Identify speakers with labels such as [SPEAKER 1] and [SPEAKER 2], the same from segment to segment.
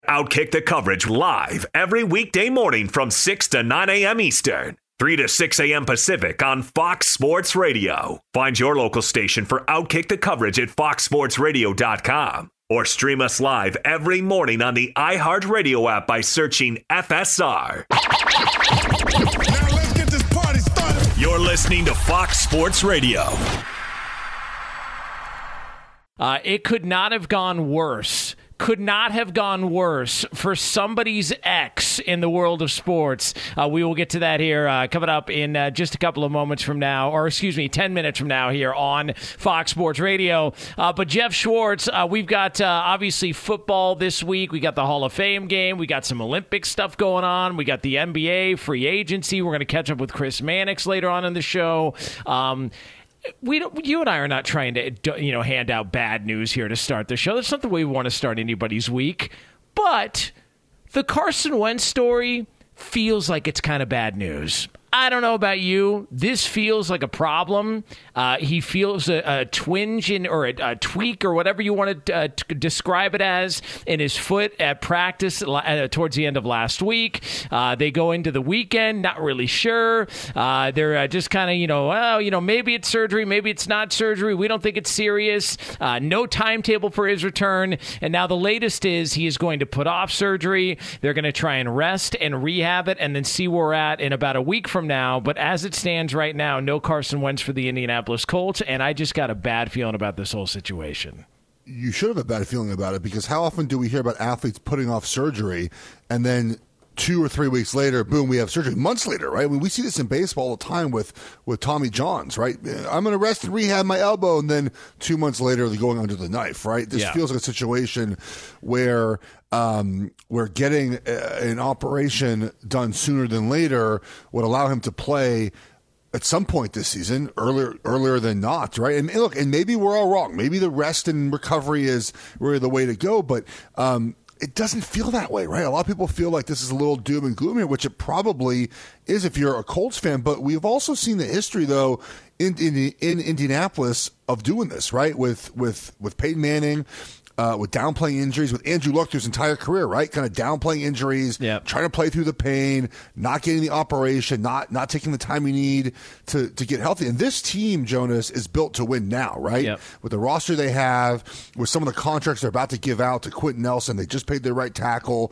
[SPEAKER 1] Outkick the coverage live every weekday morning from 6 to 9 a.m. Eastern, 3 to 6 a.m. Pacific on Fox Sports Radio. Find your local station for Outkick the coverage at foxsportsradio.com or stream us live every morning on the iHeartRadio app by searching FSR.
[SPEAKER 2] Now let's get this party started.
[SPEAKER 1] You're listening to Fox Sports Radio.
[SPEAKER 3] It could not have gone worse. Could not have gone worse for somebody's ex in the world of sports. We will get to that here coming up in just a couple of moments from now, or excuse me, 10 minutes from now here on Fox Sports Radio. But Jeff Schwartz, we've got obviously football this week. We got the Hall of Fame game. We got some Olympic stuff going on. We got the NBA, free agency. We're going to catch up with Chris Mannix later on in the show. You and I are not trying to, hand out bad news here to start the show. That's not the way we want to start anybody's week. But the Carson Wentz story feels like it's kind of bad news. I don't know about you. This feels like a problem. He feels a twinge or a tweak or whatever you want to describe it as in his foot at practice towards the end of last week. They go into the weekend, not really sure. They're just kind of, maybe it's surgery, maybe it's not surgery. We don't think it's serious. No timetable for his return. And now the latest is he is going to put off surgery. They're going to try and rest and rehab it and then see where we're at in about a week from now. But as it stands right now, no Carson Wentz for the Indianapolis Colts, and I just got a bad feeling about this whole situation.
[SPEAKER 4] You should have a bad feeling about it, because how often do we hear about athletes putting off surgery and then 2 or 3 weeks later, boom, we have surgery. Months later, right? I mean, we see this in baseball all the time with Tommy Johns, right? I'm going to rest and rehab my elbow, and then 2 months later, they're going under the knife, right? This feels like a situation where getting an operation done sooner than later would allow him to play at some point this season, earlier than not, right? And look, and maybe we're all wrong. Maybe the rest and recovery is really the way to go, but it doesn't feel that way, right? A lot of people feel like this is a little doom and gloom here, which it probably is if you're a Colts fan. But we've also seen the history, though, in Indianapolis of doing this, right? With Peyton Manning, with downplaying injuries, with Andrew Luck through his entire career, right? Kind of downplaying injuries, trying to play through the pain, not getting the operation, not taking the time you need to get healthy. And this team, Jonas, is built to win now, right? Yep. With the roster they have, with some of the contracts they're about to give out to Quentin Nelson, they just paid their right tackle.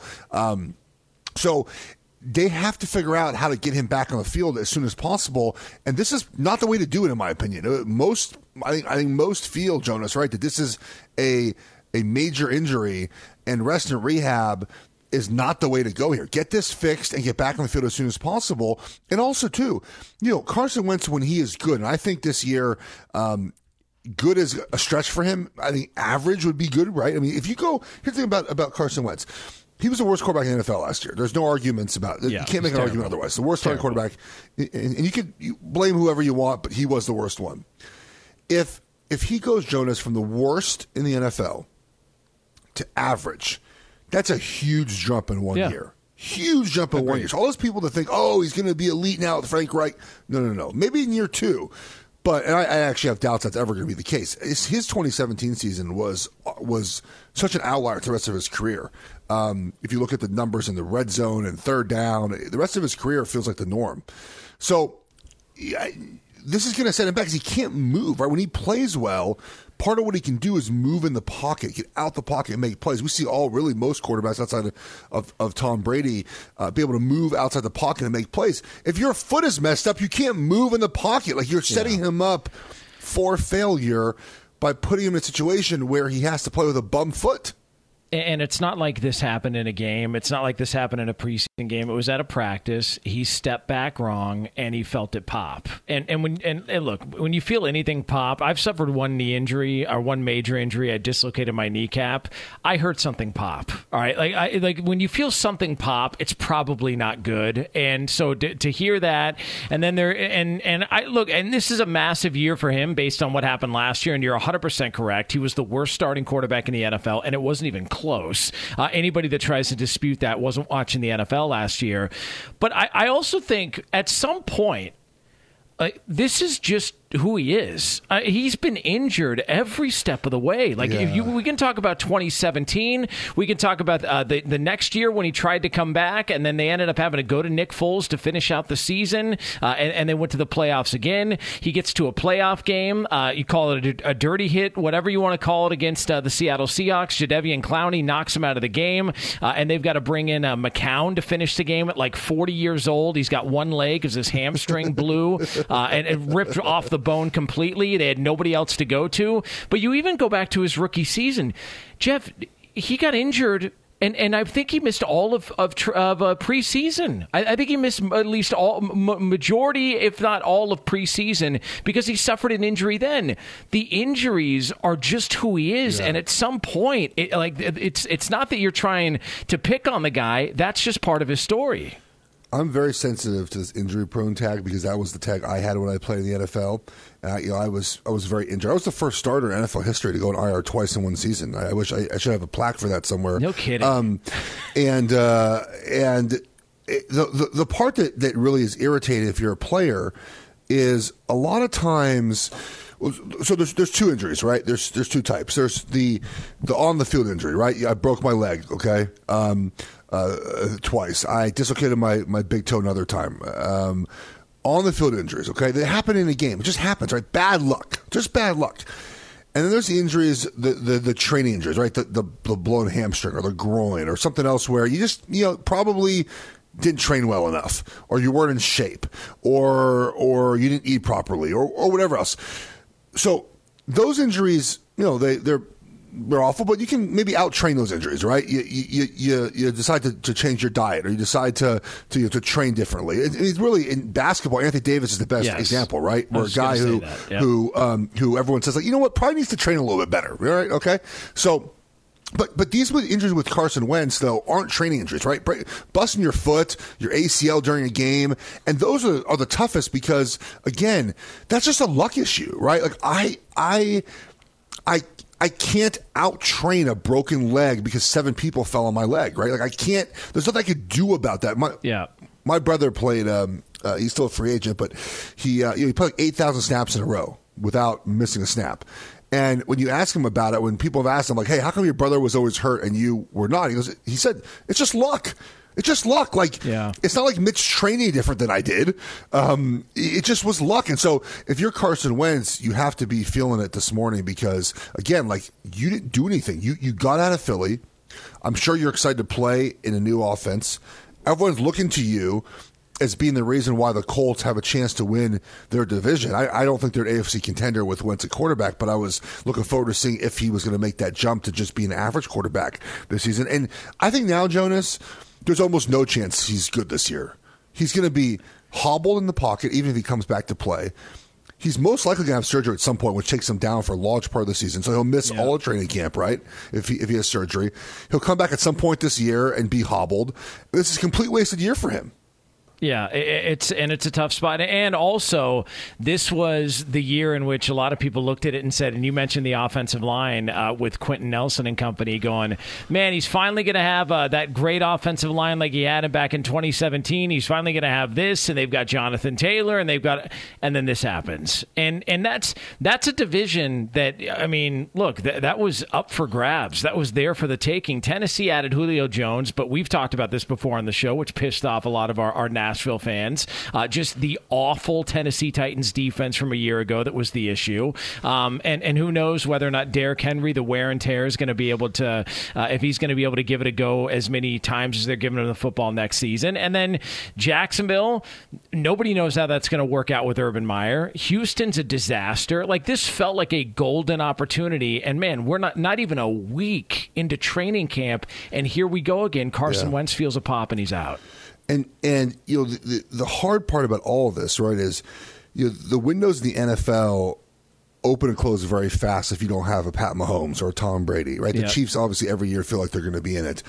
[SPEAKER 4] So they have to figure out how to get him back on the field as soon as possible. And this is not the way to do it, in my opinion. I think most feel, Jonas, right, that this is a major injury, and rest and rehab is not the way to go here. Get this fixed and get back on the field as soon as possible. And also, too, Carson Wentz, when he is good, and I think this year, good is a stretch for him. I think average would be good, right? I mean, if you go, here's the thing about Carson Wentz. He was the worst quarterback in the NFL last year. There's no arguments about it. You can't make an argument otherwise. The worst starting quarterback, and you blame whoever you want, but he was the worst one. If he goes, Jonas, from the worst in the NFL to average, that's a huge jump in 1 year. Huge jump in 1 year. So all those people that think, he's going to be elite now with Frank Reich. No. Maybe in year 2. But I actually have doubts that's ever going to be the case. His 2017 season was such an outlier to the rest of his career. If you look at the numbers in the red zone and third down, the rest of his career feels like the norm. So this is going to set him back because he can't move, right? When he plays well, part of what he can do is move in the pocket, get out the pocket and make plays. We see most quarterbacks outside of Tom Brady be able to move outside the pocket and make plays. If your foot is messed up, you can't move in the pocket. Like, you're setting him up for failure by putting him in a situation where he has to play with a bum foot.
[SPEAKER 3] And it's not like this happened in a game. It's not like this happened in a preseason game. It was at a practice. He stepped back wrong, and he felt it pop. And look, when you feel anything pop, I've suffered one knee injury or one major injury. I dislocated my kneecap. I heard something pop. All right, like when you feel something pop, it's probably not good. And so to hear that, and then and this is a massive year for him based on what happened last year. And you're 100% correct. He was the worst starting quarterback in the NFL, and it wasn't even close. Anybody that tries to dispute that wasn't watching the NFL last year. But I also think at some point, this is just who he is. He's been injured every step of the way. Like we can talk about 2017. We can talk about the next year when he tried to come back, and then they ended up having to go to Nick Foles to finish out the season, and they went to the playoffs again. He gets to a playoff game. You call it a dirty hit, whatever you want to call it, against the Seattle Seahawks. Jadeveon Clowney knocks him out of the game, and they've got to bring in McCown to finish the game at like 40 years old. He's got one leg because his hamstring blew and it ripped off the bone completely. They had nobody else to go to. But you even go back to his rookie season. Jeff, he got injured, and I think he missed all of preseason. I think he missed at least majority, if not all, of preseason because he suffered an injury then. The injuries are just who he is, and at some point, it's not that you're trying to pick on the guy. That's just part of his story.
[SPEAKER 4] I'm very sensitive to this injury-prone tag because that was the tag I had when I played in the NFL. I was very injured. I was the first starter in NFL history to go in IR twice in one season. I wish I should have a plaque for that somewhere.
[SPEAKER 3] No kidding.
[SPEAKER 4] And the part that really is irritating if you're a player is a lot of times. So there's two injuries, right? There's two types. There's the on the field injury, right? I broke my leg. Okay. Twice. I dislocated my big toe another time. On the field injuries, okay? They happen in a game. It just happens, right? Bad luck. Just bad luck. And then there's the injuries, the training injuries, right? The blown hamstring or the groin or something else where you just, probably didn't train well enough or you weren't in shape or you didn't eat properly or whatever else. So those injuries, they're awful, but you can maybe out-train those injuries, right? You decide to change your diet, or you decide to train differently. It's really in basketball. Anthony Davis is the best example, right? Where a guy who everyone says like, probably needs to train a little bit better, right? Okay, so. But these injuries with Carson Wentz, though, aren't training injuries, right? Busting your foot, your ACL during a game, and those are the toughest because, again, that's just a luck issue, right? Like I can't out-train a broken leg because 7 people fell on my leg, right? Like I can't. There's nothing I could do about that. My brother played. He's still a free agent, but he played like 8,000 snaps in a row without missing a snap. And when you ask him about it, when people have asked him, like, hey, how come your brother was always hurt and you were not? He said, it's just luck. It's just luck. It's not like Mitch trained any different than I did. It just was luck. And so if you're Carson Wentz, you have to be feeling it this morning because, again, you didn't do anything. You got out of Philly. I'm sure you're excited to play in a new offense. Everyone's looking to you as being the reason why the Colts have a chance to win their division. I don't think they're an AFC contender with Wentz at quarterback, but I was looking forward to seeing if he was going to make that jump to just be an average quarterback this season. And I think now, Jonas, there's almost no chance he's good this year. He's going to be hobbled in the pocket, even if he comes back to play. He's most likely going to have surgery at some point, which takes him down for a large part of the season. So he'll miss all of training camp, right? If he has surgery. He'll come back at some point this year and be hobbled. This is a complete wasted year for him.
[SPEAKER 3] Yeah, it's a tough spot. And also, this was the year in which a lot of people looked at it and said, and you mentioned the offensive line with Quentin Nelson and company going, man, he's finally going to have that great offensive line like he had back in 2017. He's finally going to have this, and they've got Jonathan Taylor, and then this happens. And that's a division that, I mean, look, that was up for grabs. That was there for the taking. Tennessee added Julio Jones, but we've talked about this before on the show, which pissed off a lot of our Nashville fans. Just the awful Tennessee Titans defense from a year ago that was the issue. And who knows whether or not Derrick Henry, the wear and tear, is going to be able to, if he's going to be able to give it a go as many times as they're giving him the football next season. And then Jacksonville, nobody knows how that's going to work out with Urban Meyer. Houston's a disaster. Like, this felt like a golden opportunity. And man, we're not even a week into training camp, and here we go again. Carson Wentz feels a pop and he's out.
[SPEAKER 4] And the hard part about all of this, right, is the windows in the NFL open and close very fast if you don't have a Pat Mahomes or a Tom Brady, right? The Chiefs obviously every year feel like they're going to be in it.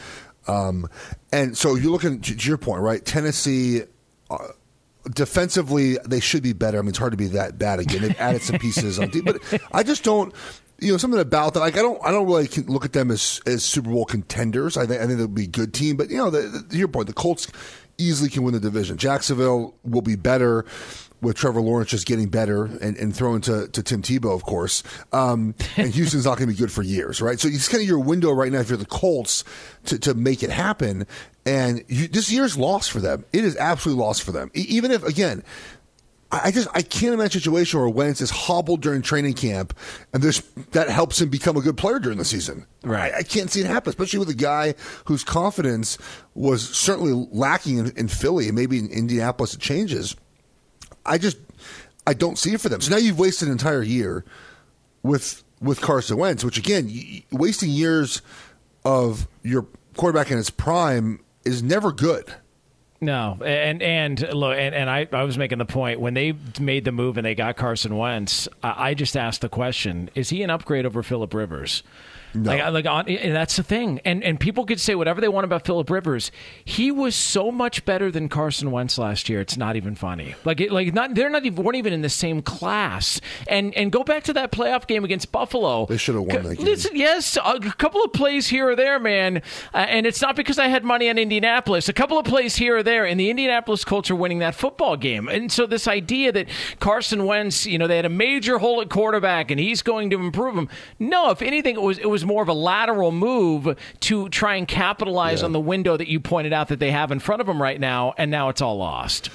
[SPEAKER 4] And so you're looking to your point, right? Tennessee, defensively, they should be better. I mean, it's hard to be that bad again. They've added some pieces on deep, but I just don't. Something about that. Like I don't really look at them as Super Bowl contenders. I think they'll be a good team. But to your point, the Colts easily can win the division. Jacksonville will be better. with Trevor Lawrence just getting better and throwing to Tim Tebow, of course. And Houston's not going to be good for years, right? So it's kind of your window right now if you're the Colts to make it happen. And this year's lost for them. It is absolutely lost for them. Even if, again, I can't imagine a situation where Wentz is hobbled during training camp and that helps him become a good player during the season.
[SPEAKER 3] Right.
[SPEAKER 4] I can't see it happen, especially with a guy whose confidence was certainly lacking in Philly, and maybe in Indianapolis it changes. I don't see it for them. So now you've wasted an entire year with Carson Wentz, which again, wasting years of your quarterback in his prime is never good.
[SPEAKER 3] No, and look, and I was making the point when they made the move and they got Carson Wentz. I just asked the question: is he an upgrade over Phillip Rivers? No. And that's the thing. And people could say whatever they want about Phillip Rivers. He was so much better than Carson Wentz last year. It's not even funny. Weren't even in the same class. And go back to that playoff game against Buffalo.
[SPEAKER 4] They should have won that game.
[SPEAKER 3] Listen, yes, a couple of plays here or there, man. And it's not because I had money on Indianapolis. A couple of plays here or there, and the Indianapolis Colts are winning that football game. And so this idea that Carson Wentz, they had a major hole at quarterback and he's going to improve him. No, if anything, it was more of a lateral move to try and capitalize on the window that you pointed out that they have in front of them right now, and now it's all lost.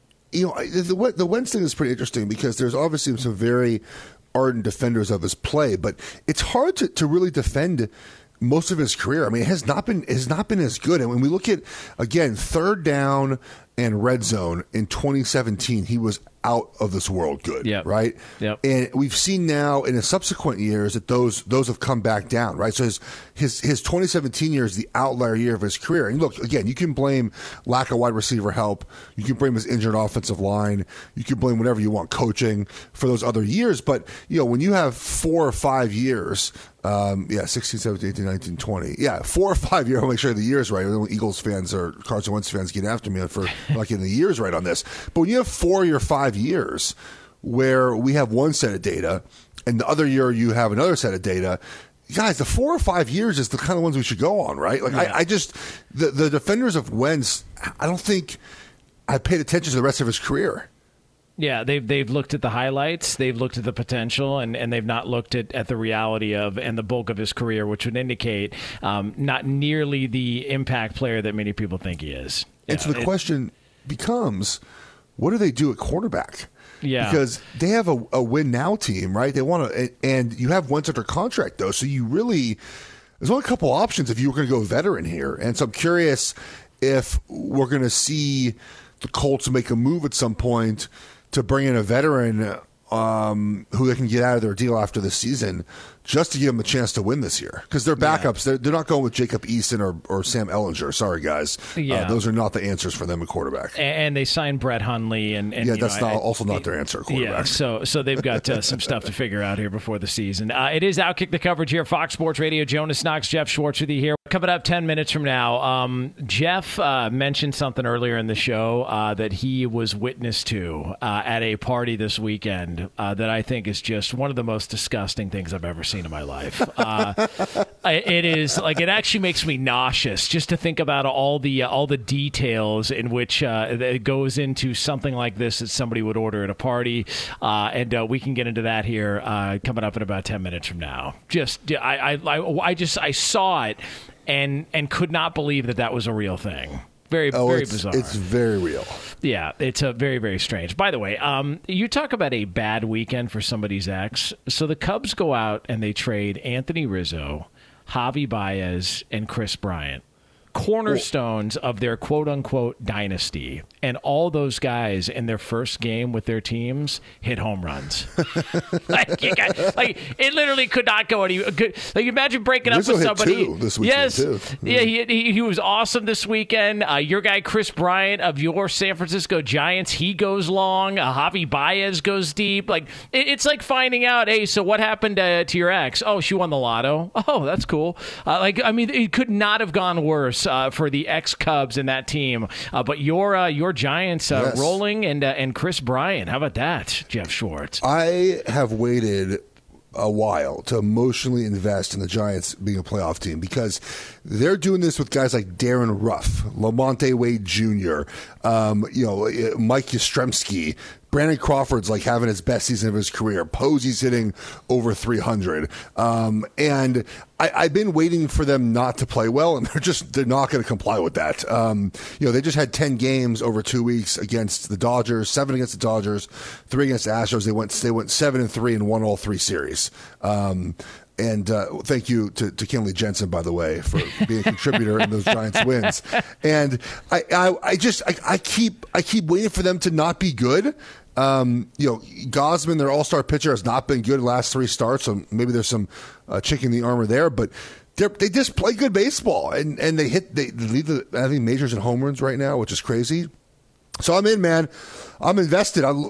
[SPEAKER 4] The Wentz thing is pretty interesting because there's obviously some very ardent defenders of his play, but it's hard to really defend most of his career. I mean, it has not been as good. And when we look at, again, third down and red zone in 2017, he was out of this world good, right?
[SPEAKER 3] Yep.
[SPEAKER 4] And we've seen now in the subsequent years that those have come back down, right? So his 2017 year is the outlier year of his career. And look, again, you can blame lack of wide receiver help. You can blame his injured offensive line. You can blame whatever you want, coaching, for those other years. But, when you have 4 or 5 years, 16, 17, 18, 19, 20. 4 or 5 years. I'll make sure the years right. I don't want Eagles fans or Carson Wentz fans get after me for not getting the years right on this. But when you have 4 or 5 years where we have one set of data and the other year you have another set of data, guys, the 4 or 5 years is the kind of ones we should go on, right? The defenders of Wentz, I don't think I paid attention to the rest of his career.
[SPEAKER 3] Yeah, they've looked at the highlights, they've looked at the potential, and they've not looked at the reality of and the bulk of his career, which would indicate not nearly the impact player that many people think he is.
[SPEAKER 4] And so the question becomes, what do they do at quarterback?
[SPEAKER 3] Yeah,
[SPEAKER 4] because they have a win now team, right? They want to, and you have Wentz under contract though, so you really there's only a couple options if you were going to go veteran here. And so I'm curious if we're going to see the Colts make a move at some point to bring in a veteran who they can get out of their deal after the season just to give them a chance to win this year. Because their backups, they're not going with Jacob Eason or Sam Ellinger. Sorry, guys. Those are not the answers for them at quarterback.
[SPEAKER 3] And they signed Brett Hundley. And
[SPEAKER 4] that's also not their answer at quarterback.
[SPEAKER 3] Yeah, so they've got some stuff to figure out here before the season. It is Outkick the Coverage here, Fox Sports Radio. Jonas Knox, Jeff Schwartz with you here. Coming up 10 minutes from now, Jeff mentioned something earlier in the show that he was witness to at a party this weekend that I think is just one of the most disgusting things I've ever seen in my life. It is it actually makes me nauseous just to think about all the details in which it goes into something like this that somebody would order at a party, and we can get into that here coming up in about 10 minutes from now. I saw it and could not believe that was a real thing. Very bizarre.
[SPEAKER 4] It's very real.
[SPEAKER 3] Yeah, it's a very, very strange. By the way, you talk about a bad weekend for somebody's ex. So the Cubs go out and they trade Anthony Rizzo, Javi Baez, and Chris Bryant, cornerstones of their quote-unquote dynasty. And all those guys in their first game with their teams hit home runs. It literally could not go any good. Imagine breaking up with somebody.
[SPEAKER 4] Hit 2 this weekend too.
[SPEAKER 3] Yeah, he was awesome this weekend. Your guy Chris Bryant of your San Francisco Giants, he goes long. Javi Baez goes deep. It's like finding out, hey, so what happened to your ex? Oh, she won the lotto. Oh, that's cool. It could not have gone worse for the ex-Cubs and that team. But your Giants rolling and Chris Bryant. How about that, Jeff Schwartz?
[SPEAKER 4] I have waited a while to emotionally invest in the Giants being a playoff team because they're doing this with guys like Darren Ruff, Lamonte Wade Jr., Mike Yastrzemski, Brandon Crawford's like having his best season of his career. Posey's hitting over 300. And I've been waiting for them not to play well, and they're not going to comply with that. They just had 10 games over 2 weeks against the Dodgers, 7 against the Dodgers, 3 against the Astros. They went 7-3 and won all 3 series. And thank you to Kenley Jensen, by the way, for being a contributor in those Giants wins. And I keep waiting for them to not be good. Gausman, their all-star pitcher, has not been good the last 3 starts, so maybe there's some chink in the armor there. But they just play good baseball, and they lead I think majors in home runs right now, which is crazy. So I'm in, man. I'm invested. I'm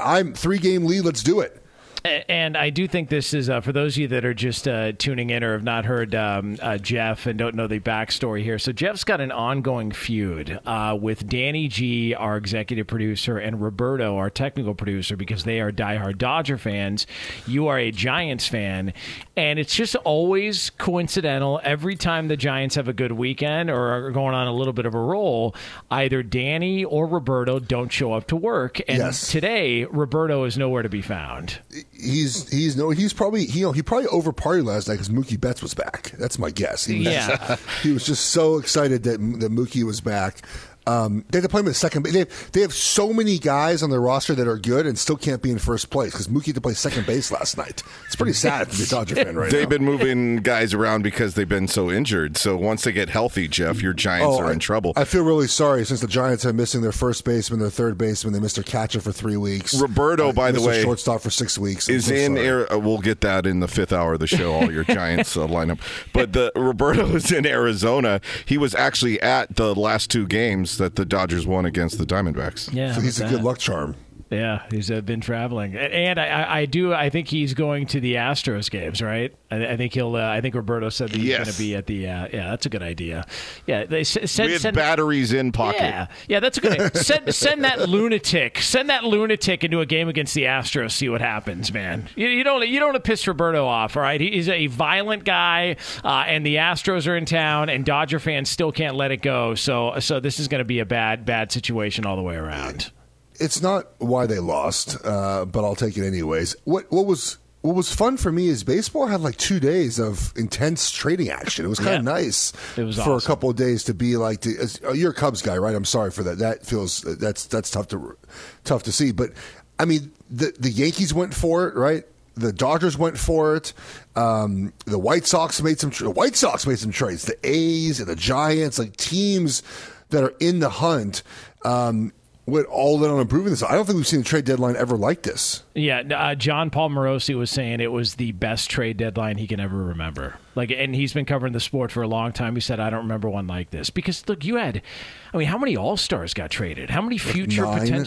[SPEAKER 4] 3-game lead. Let's do it.
[SPEAKER 3] And I do think this is, for those of you that are just tuning in or have not heard Jeff and don't know the backstory here. So Jeff's got an ongoing feud with Danny G, our executive producer, and Roberto, our technical producer, because they are diehard Dodger fans. You are a Giants fan. And it's just always coincidental. Every time the Giants have a good weekend or are going on a little bit of a roll, either Danny or Roberto don't show up to work. And today, Roberto is nowhere to be found.
[SPEAKER 4] He probably overpartied last night because Mookie Betts was back. That's my guess. He was just so excited that Mookie was back. They have to play him in second base. They have so many guys on their roster that are good and still can't be in first place because Mookie had to play second base last night. It's pretty sad to be a Dodger fan right now.
[SPEAKER 5] They've been moving guys around because they've been so injured. So once they get healthy, Jeff, your Giants are in trouble.
[SPEAKER 4] I feel really sorry since the Giants are missing their first baseman, their third baseman. They missed their catcher for 3 weeks.
[SPEAKER 5] Roberto, by the way,
[SPEAKER 4] shortstop for 6 weeks.
[SPEAKER 5] We'll get that in the 5th hour of the show, all your Giants lineup. But Roberto is in Arizona. He was actually at the last 2 games that the Dodgers won against the Diamondbacks.
[SPEAKER 3] Yeah,
[SPEAKER 4] so he's a good luck charm.
[SPEAKER 3] Yeah, he's been traveling, and I think he's going to the Astros games, right? I think he'll. I think Roberto said that he's going to be at the. Yeah, that's a good idea. Yeah, they send
[SPEAKER 5] batteries in pocket.
[SPEAKER 3] Yeah, that's a good idea. Send that lunatic. Send that lunatic into a game against the Astros. See what happens, man. You don't want to piss Roberto off. All right, he's a violent guy, and the Astros are in town, and Dodger fans still can't let it go. So this is going to be a bad situation all the way around.
[SPEAKER 4] It's not why they lost, but I'll take it anyways. What was fun for me is baseball had like 2 days of intense trading action. It was kind of nice for awesome. A couple of days to be like, you're a Cubs guy, right? I'm sorry for that. That's tough to see. But I mean, the Yankees went for it, right? The Dodgers went for it. The White Sox made some trades. The A's and the Giants, like teams that are in the hunt. Went all in on improving this. I don't think we've seen a trade deadline ever like this.
[SPEAKER 3] Yeah, John Paul Morosi was saying it was the best trade deadline he can ever remember. And he's been covering the sport for a long time. He said, I don't remember one like this. Because, look, how many All-Stars got traded? How many future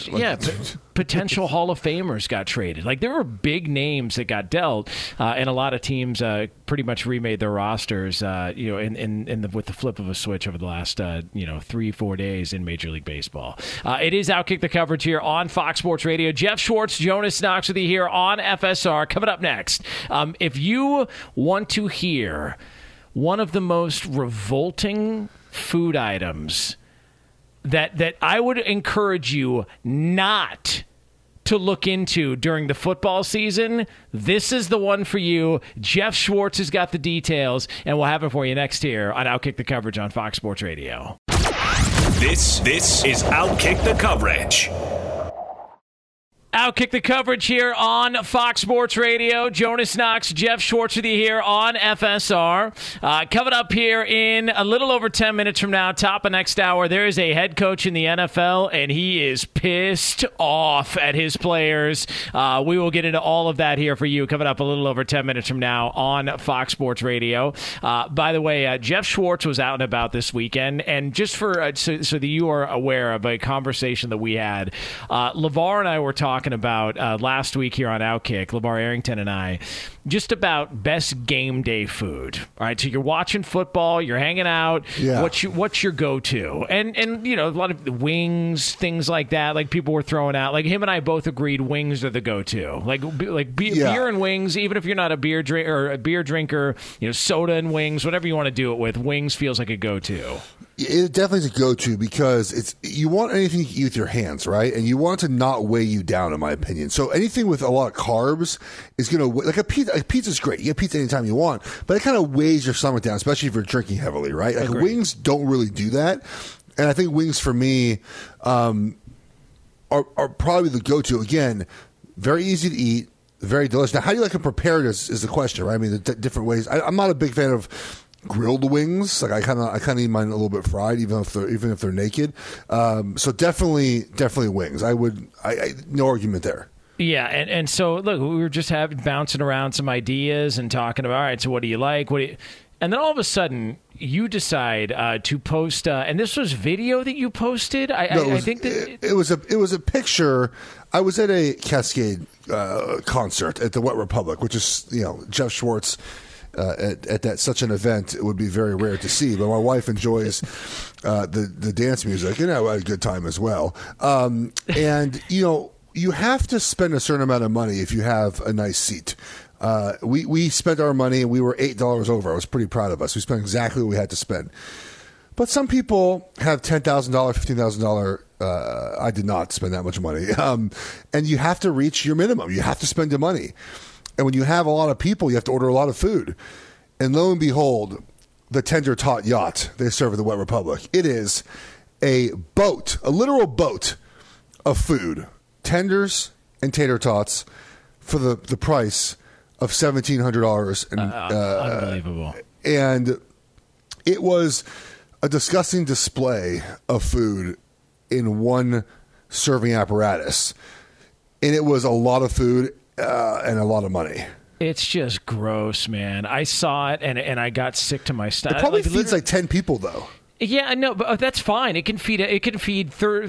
[SPEAKER 3] potential Hall of Famers got traded? There were big names that got dealt, and a lot of teams pretty much remade their rosters, with the flip of a switch over the last, 3-4 days in Major League Baseball. It is Outkick the Coverage here on Fox Sports Radio. Jeff Schwartz, Jonas Knox with you here on FSR. Coming up next, if you want to hear one of the most revolting food items that I would encourage you not to look into during the football season, this is the one for you. Jeff Schwartz has got the details, and we'll have it for you next here on Outkick the Coverage on Fox Sports Radio.
[SPEAKER 1] This is Outkick the Coverage.
[SPEAKER 3] Outkick the Coverage here on Fox Sports Radio. Jonas Knox, Jeff Schwartz with you here on FSR. Coming up here in a little over 10 minutes from now, top of next hour, there is a head coach in the NFL, and he is pissed off at his players. We will get into all of that here for you coming up a little over 10 minutes from now on Fox Sports Radio. By the way, Jeff Schwartz was out and about this weekend, and just for so that you are aware of a conversation that we had, LeVar and I were talking about last week here on Outkick, LeVar Arrington and I, just about best game day food. All right, so you're watching football, you're hanging out. Yeah. What's your go-to? And a lot of wings, things like that. Like people were throwing out. Like him and I both agreed wings are the go-to. Beer and wings. Even if you're not a beer drinker, soda and wings, whatever you want to do it with, wings feels like a go-to.
[SPEAKER 4] It definitely is a go-to because you want anything you eat with your hands, right? And you want it to not weigh you down, in my opinion. So anything with a lot of carbs is going to, like a pizza's great. You get pizza anytime you want, but it kind of weighs your stomach down, especially if you're drinking heavily, right? Like wings don't really do that. And I think wings for me are probably the go-to. Again, very easy to eat, very delicious. Now, how do you like them prepared is the question, right? I mean, the different ways. I'm not a big fan of grilled wings. Like I kind of eat mine a little bit fried, even if they're naked. So definitely wings. I no argument there.
[SPEAKER 3] Yeah, and so look, we were just bouncing around some ideas and talking about, all right, so what do you like? And then all of a sudden, you decide to post, and this was video that you posted. I think that
[SPEAKER 4] it was a picture. I was at a Cascade concert at the Wet Republic, which is Jeff Schwartz. At such an event, it would be very rare to see. But my wife enjoys the dance music, and I had a good time as well. And you have to spend a certain amount of money if you have a nice seat. We spent our money, and we were $8 over. I was pretty proud of us. We spent exactly what we had to spend. But some people have $10,000, $15,000. I did not spend that much money. And you have to reach your minimum. You have to spend the money. And when you have a lot of people, you have to order a lot of food. And lo and behold, the Tender Tot Yacht they serve at the Wet Republic. It is a boat, a literal boat of food, tenders and tater tots for the price of $1,700.
[SPEAKER 3] Unbelievable.
[SPEAKER 4] And it was a disgusting display of food in one serving apparatus. And it was a lot of food. And a lot of money.
[SPEAKER 3] It's just gross, man. I saw it and I got sick to my stomach.
[SPEAKER 4] It probably feeds like 10 people, though.
[SPEAKER 3] Yeah, no, but that's fine. It can feed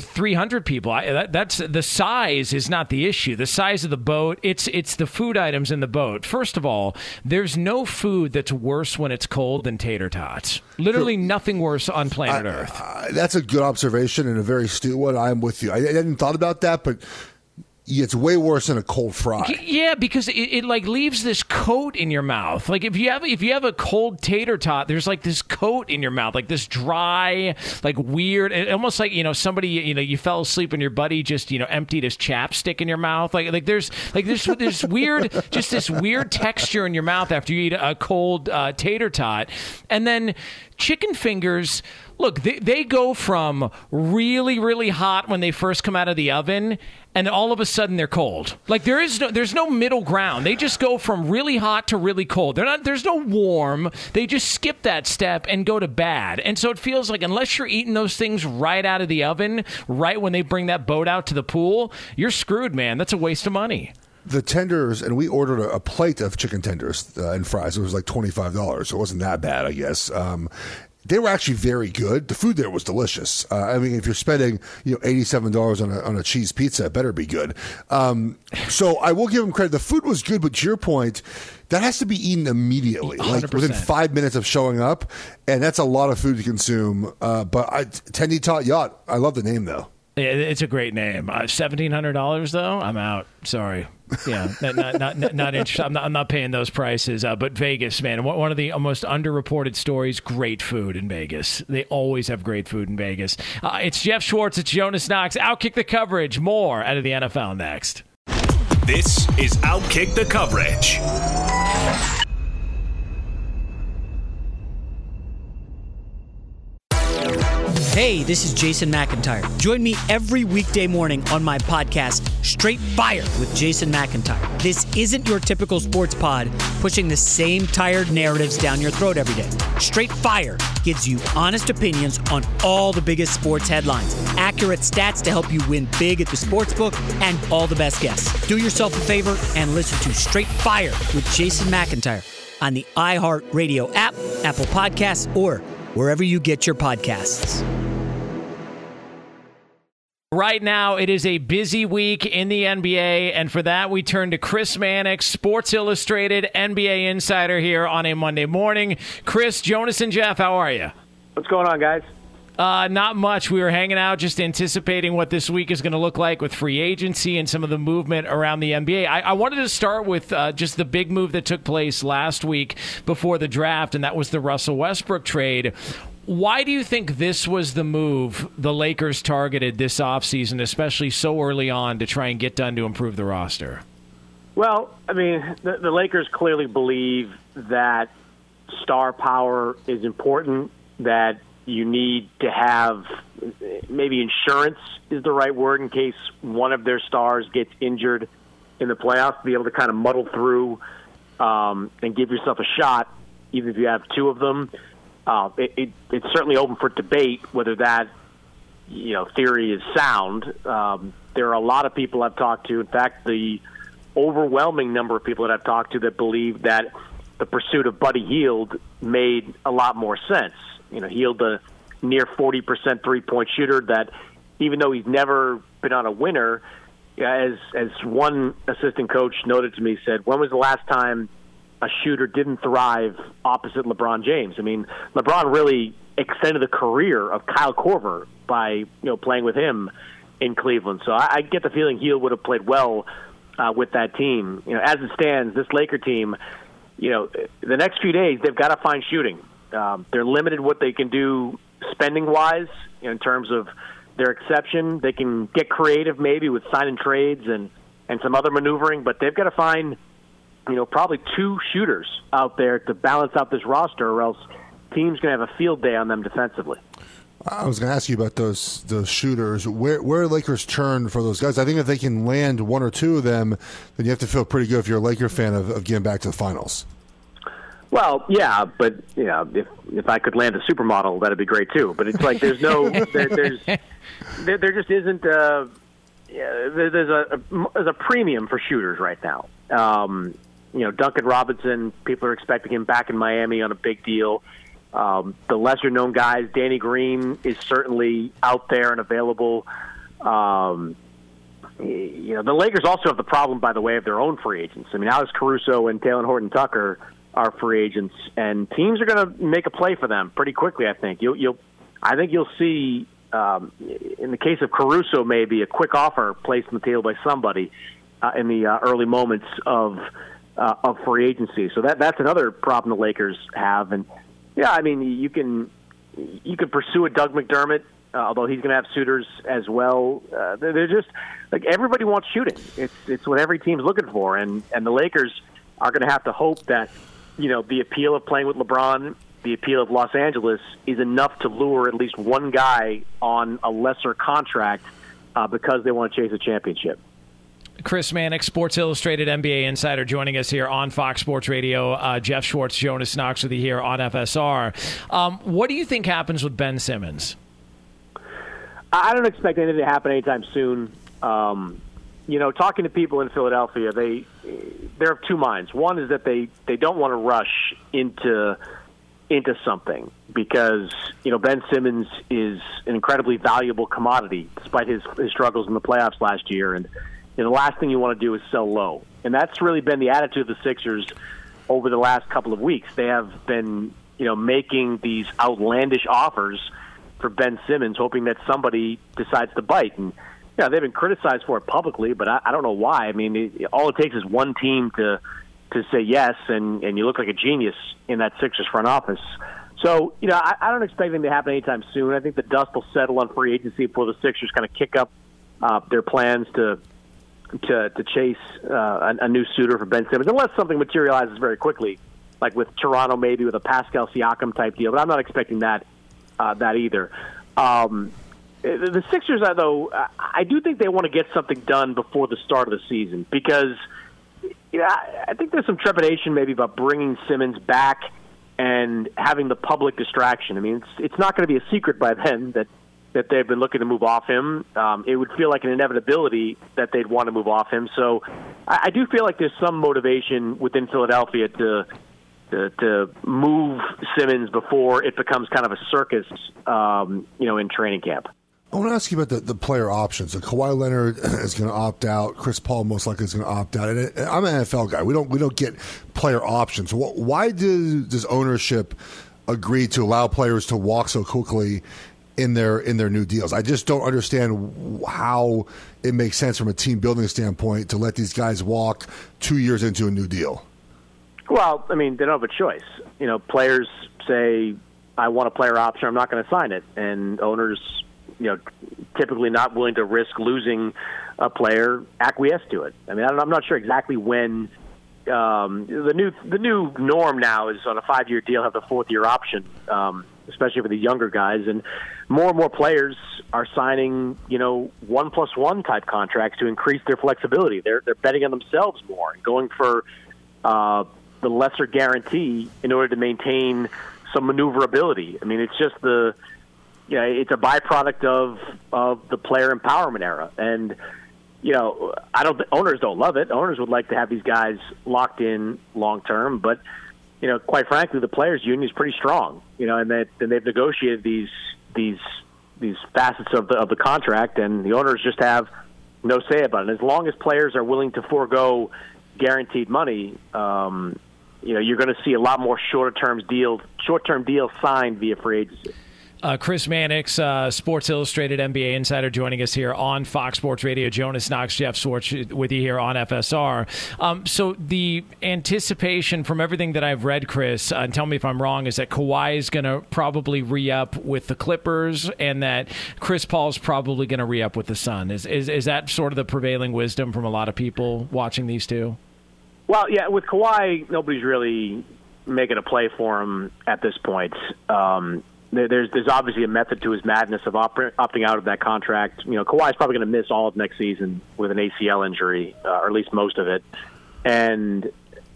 [SPEAKER 3] 300 people. That's the size is not the issue. The size of the boat. It's the food items in the boat. First of all, there's no food that's worse when it's cold than tater tots. Literally nothing worse on planet Earth.
[SPEAKER 4] That's a good observation and a very astute one. I'm with you. I hadn't thought about that, but. It's way worse than a cold fry.
[SPEAKER 3] Yeah, because it like leaves this coat in your mouth. Like if you have a cold tater tot, there's like this coat in your mouth, like this dry, like weird, almost like somebody you fell asleep and your buddy just emptied his chapstick in your mouth. Like there's this weird, just this weird texture in your mouth after you eat a cold tater tot, and then chicken fingers. Look, they go from really, really hot when they first come out of the oven, and all of a sudden they're cold. Like there's no middle ground. They just go from really hot to really cold. There's no warm. They just skip that step and go to bad. And so it feels like unless you're eating those things right out of the oven, right when they bring that boat out to the pool, you're screwed, man. That's a waste of money.
[SPEAKER 4] The tenders, and we ordered a plate of chicken tenders and fries. It was like $25, so it wasn't that bad, I guess. They were actually very good. The food there was delicious. I mean, if you're spending $87 on a cheese pizza, it better be good. So I will give them credit. The food was good, but to your point, that has to be eaten immediately,
[SPEAKER 3] 100%.
[SPEAKER 4] like within 5 minutes of showing up, and that's a lot of food to consume. But Tender Tot Yacht, I love the name though.
[SPEAKER 3] It's a great name. $1,700 though, I'm out. Sorry. Yeah, not interested. I'm not paying those prices. But Vegas, man, one of the most underreported stories. Great food in Vegas. They always have great food in Vegas. It's Jeff Schwartz. It's Jonas Knox. Outkick the coverage. More out of the NFL next.
[SPEAKER 1] This is Outkick the coverage.
[SPEAKER 6] Hey, this is Jason McIntyre. Join me every weekday morning on my podcast, Straight Fire with Jason McIntyre. This isn't your typical sports pod pushing the same tired narratives down your throat every day. Straight Fire gives you honest opinions on all the biggest sports headlines, accurate stats to help you win big at the sportsbook, and all the best guests. Do yourself a favor and listen to Straight Fire with Jason McIntyre on the iHeartRadio app, Apple Podcasts, or wherever you get your podcasts.
[SPEAKER 3] Right now, it is a busy week in the NBA, and for that, we turn to Chris Mannix, Sports Illustrated NBA insider here on a Monday morning. Chris, Jonas, and Jeff, how are you?
[SPEAKER 7] What's going on, guys?
[SPEAKER 3] Not much. We were hanging out just anticipating what this week is going to look like with free agency and some of the movement around the NBA. I wanted to start with just the big move that took place last week before the draft, and that was the Russell Westbrook trade. Why do you think this was the move the Lakers targeted this offseason, especially so early on, to try and get done to improve the roster?
[SPEAKER 7] Well, I mean, the Lakers clearly believe that star power is important, that you need to have maybe insurance is the right word in case one of their stars gets injured in the playoffs, to be able to kind of muddle through and give yourself a shot, even if you have two of them. It's certainly open for debate whether that theory is sound. There are a lot of people I've talked to. In fact, the overwhelming number of people that I've talked to that believe that the pursuit of Buddy Hield made a lot more sense. Hield, a near 40% three-point shooter that, even though he's never been on a winner, as one assistant coach noted to me, said, when was the last time a shooter didn't thrive opposite LeBron James? I mean, LeBron really extended the career of Kyle Korver by playing with him in Cleveland. So I get the feeling Hield would have played well with that team. As it stands, this Laker team, the next few days they've got to find shooting. They're limited what they can do spending-wise in terms of their exception. They can get creative maybe with signing trades and some other maneuvering, but they've got to find probably two shooters out there to balance out this roster, or else teams going to have a field day on them defensively.
[SPEAKER 4] I was going to ask you about those shooters. Where Lakers turn for those guys? I think if they can land one or two of them, then you have to feel pretty good if you're a Laker fan of getting back to the finals. Well, yeah, but if I could land a supermodel, that'd be great too. But it's like there just isn't. There's a premium for shooters right now. Duncan Robinson, people are expecting him back in Miami on a big deal. The lesser-known guys, Danny Green is certainly out there and available. The Lakers also have the problem, by the way, of their own free agents. I mean, Alex Caruso and Talen Horton-Tucker are free agents, and teams are going to make a play for them pretty quickly. I think I think you'll see, in the case of Caruso, maybe a quick offer placed on the table by somebody in the early moments of free agency. So that's another problem the Lakers have. And yeah, I mean, you can pursue a Doug McDermott, although he's going to have suitors as well. They're just like, everybody wants shooting. It's what every team's looking for, and the Lakers are going to have to hope that the appeal of playing with LeBron, the appeal of Los Angeles, is enough to lure at least one guy on a lesser contract because they want to chase a championship.
[SPEAKER 3] Chris Mannix, Sports Illustrated NBA insider, joining us here on Fox Sports Radio. Jeff Schwartz, Jonas Knox with you here on FSR. What do you think happens with Ben Simmons?
[SPEAKER 7] I don't expect anything to happen anytime soon. Talking to people in Philadelphia, they're of two minds. One is that they don't want to rush into something because Ben Simmons is an incredibly valuable commodity despite his struggles in the playoffs last year, and the last thing you want to do is sell low. And that's really been the attitude of the Sixers over the last couple of weeks. They have been making these outlandish offers for Ben Simmons, hoping that somebody decides to bite. And they've been criticized for it publicly, but I don't know why. I mean, all it takes is one team to say yes, and you look like a genius in that Sixers front office. So, I don't expect anything to happen anytime soon. I think the dust will settle on free agency before the Sixers kind of kick up their plans to chase a new suitor for Ben Simmons, unless something materializes very quickly, like with Toronto, maybe with a Pascal Siakam type deal. But I'm not expecting that either. The Sixers, though, I do think they want to get something done before the start of the season because I think there's some trepidation maybe about bringing Simmons back and having the public distraction. I mean, it's not going to be a secret by then that they've been looking to move off him. It would feel like an inevitability that they'd want to move off him. So I do feel like there's some motivation within Philadelphia to move Simmons before it becomes kind of a circus, in training camp.
[SPEAKER 4] I want to ask you about the player options. So Kawhi Leonard is going to opt out. Chris Paul most likely is going to opt out. And I'm an NFL guy. We don't get player options. Why does ownership agree to allow players to walk so quickly in their new deals? I just don't understand how it makes sense from a team building standpoint to let these guys walk 2 years into a new deal.
[SPEAKER 7] Well, I mean, they don't have a choice. Players say, I want a player option, I'm not going to sign it. And owners, typically not willing to risk losing a player, acquiesce to it. I mean, I'm not sure exactly when the new norm now is on a 5-year deal have the 4th-year option, especially for the younger guys, and more players are signing 1+1 type contracts to increase their flexibility. They're betting on themselves more and going for the lesser guarantee in order to maintain some maneuverability. I mean, it's just it's a byproduct of the player empowerment era. And, owners don't love it. Owners would like to have these guys locked in long term, but, quite frankly, the players' union is pretty strong, and they've negotiated these facets of the contract, and the owners just have no say about it. As long as players are willing to forego guaranteed money, you're going to see a lot more short-term deals signed via free agency.
[SPEAKER 3] Chris Mannix, Sports Illustrated NBA insider, joining us here on Fox Sports Radio. Jonas Knox, Jeff Swartz with you here on FSR. So the anticipation from everything that I've read, Chris, and tell me if I'm wrong, is that Kawhi is going to probably re-up with the Clippers and that Chris Paul's probably going to re-up with the Suns. Is that sort of the prevailing wisdom from a lot of people watching these two?
[SPEAKER 7] Well, yeah, with Kawhi, nobody's really making a play for him at this point. There's obviously a method to his madness of opting out of that contract. Kawhi's probably going to miss all of next season with an ACL injury, or at least most of it. And,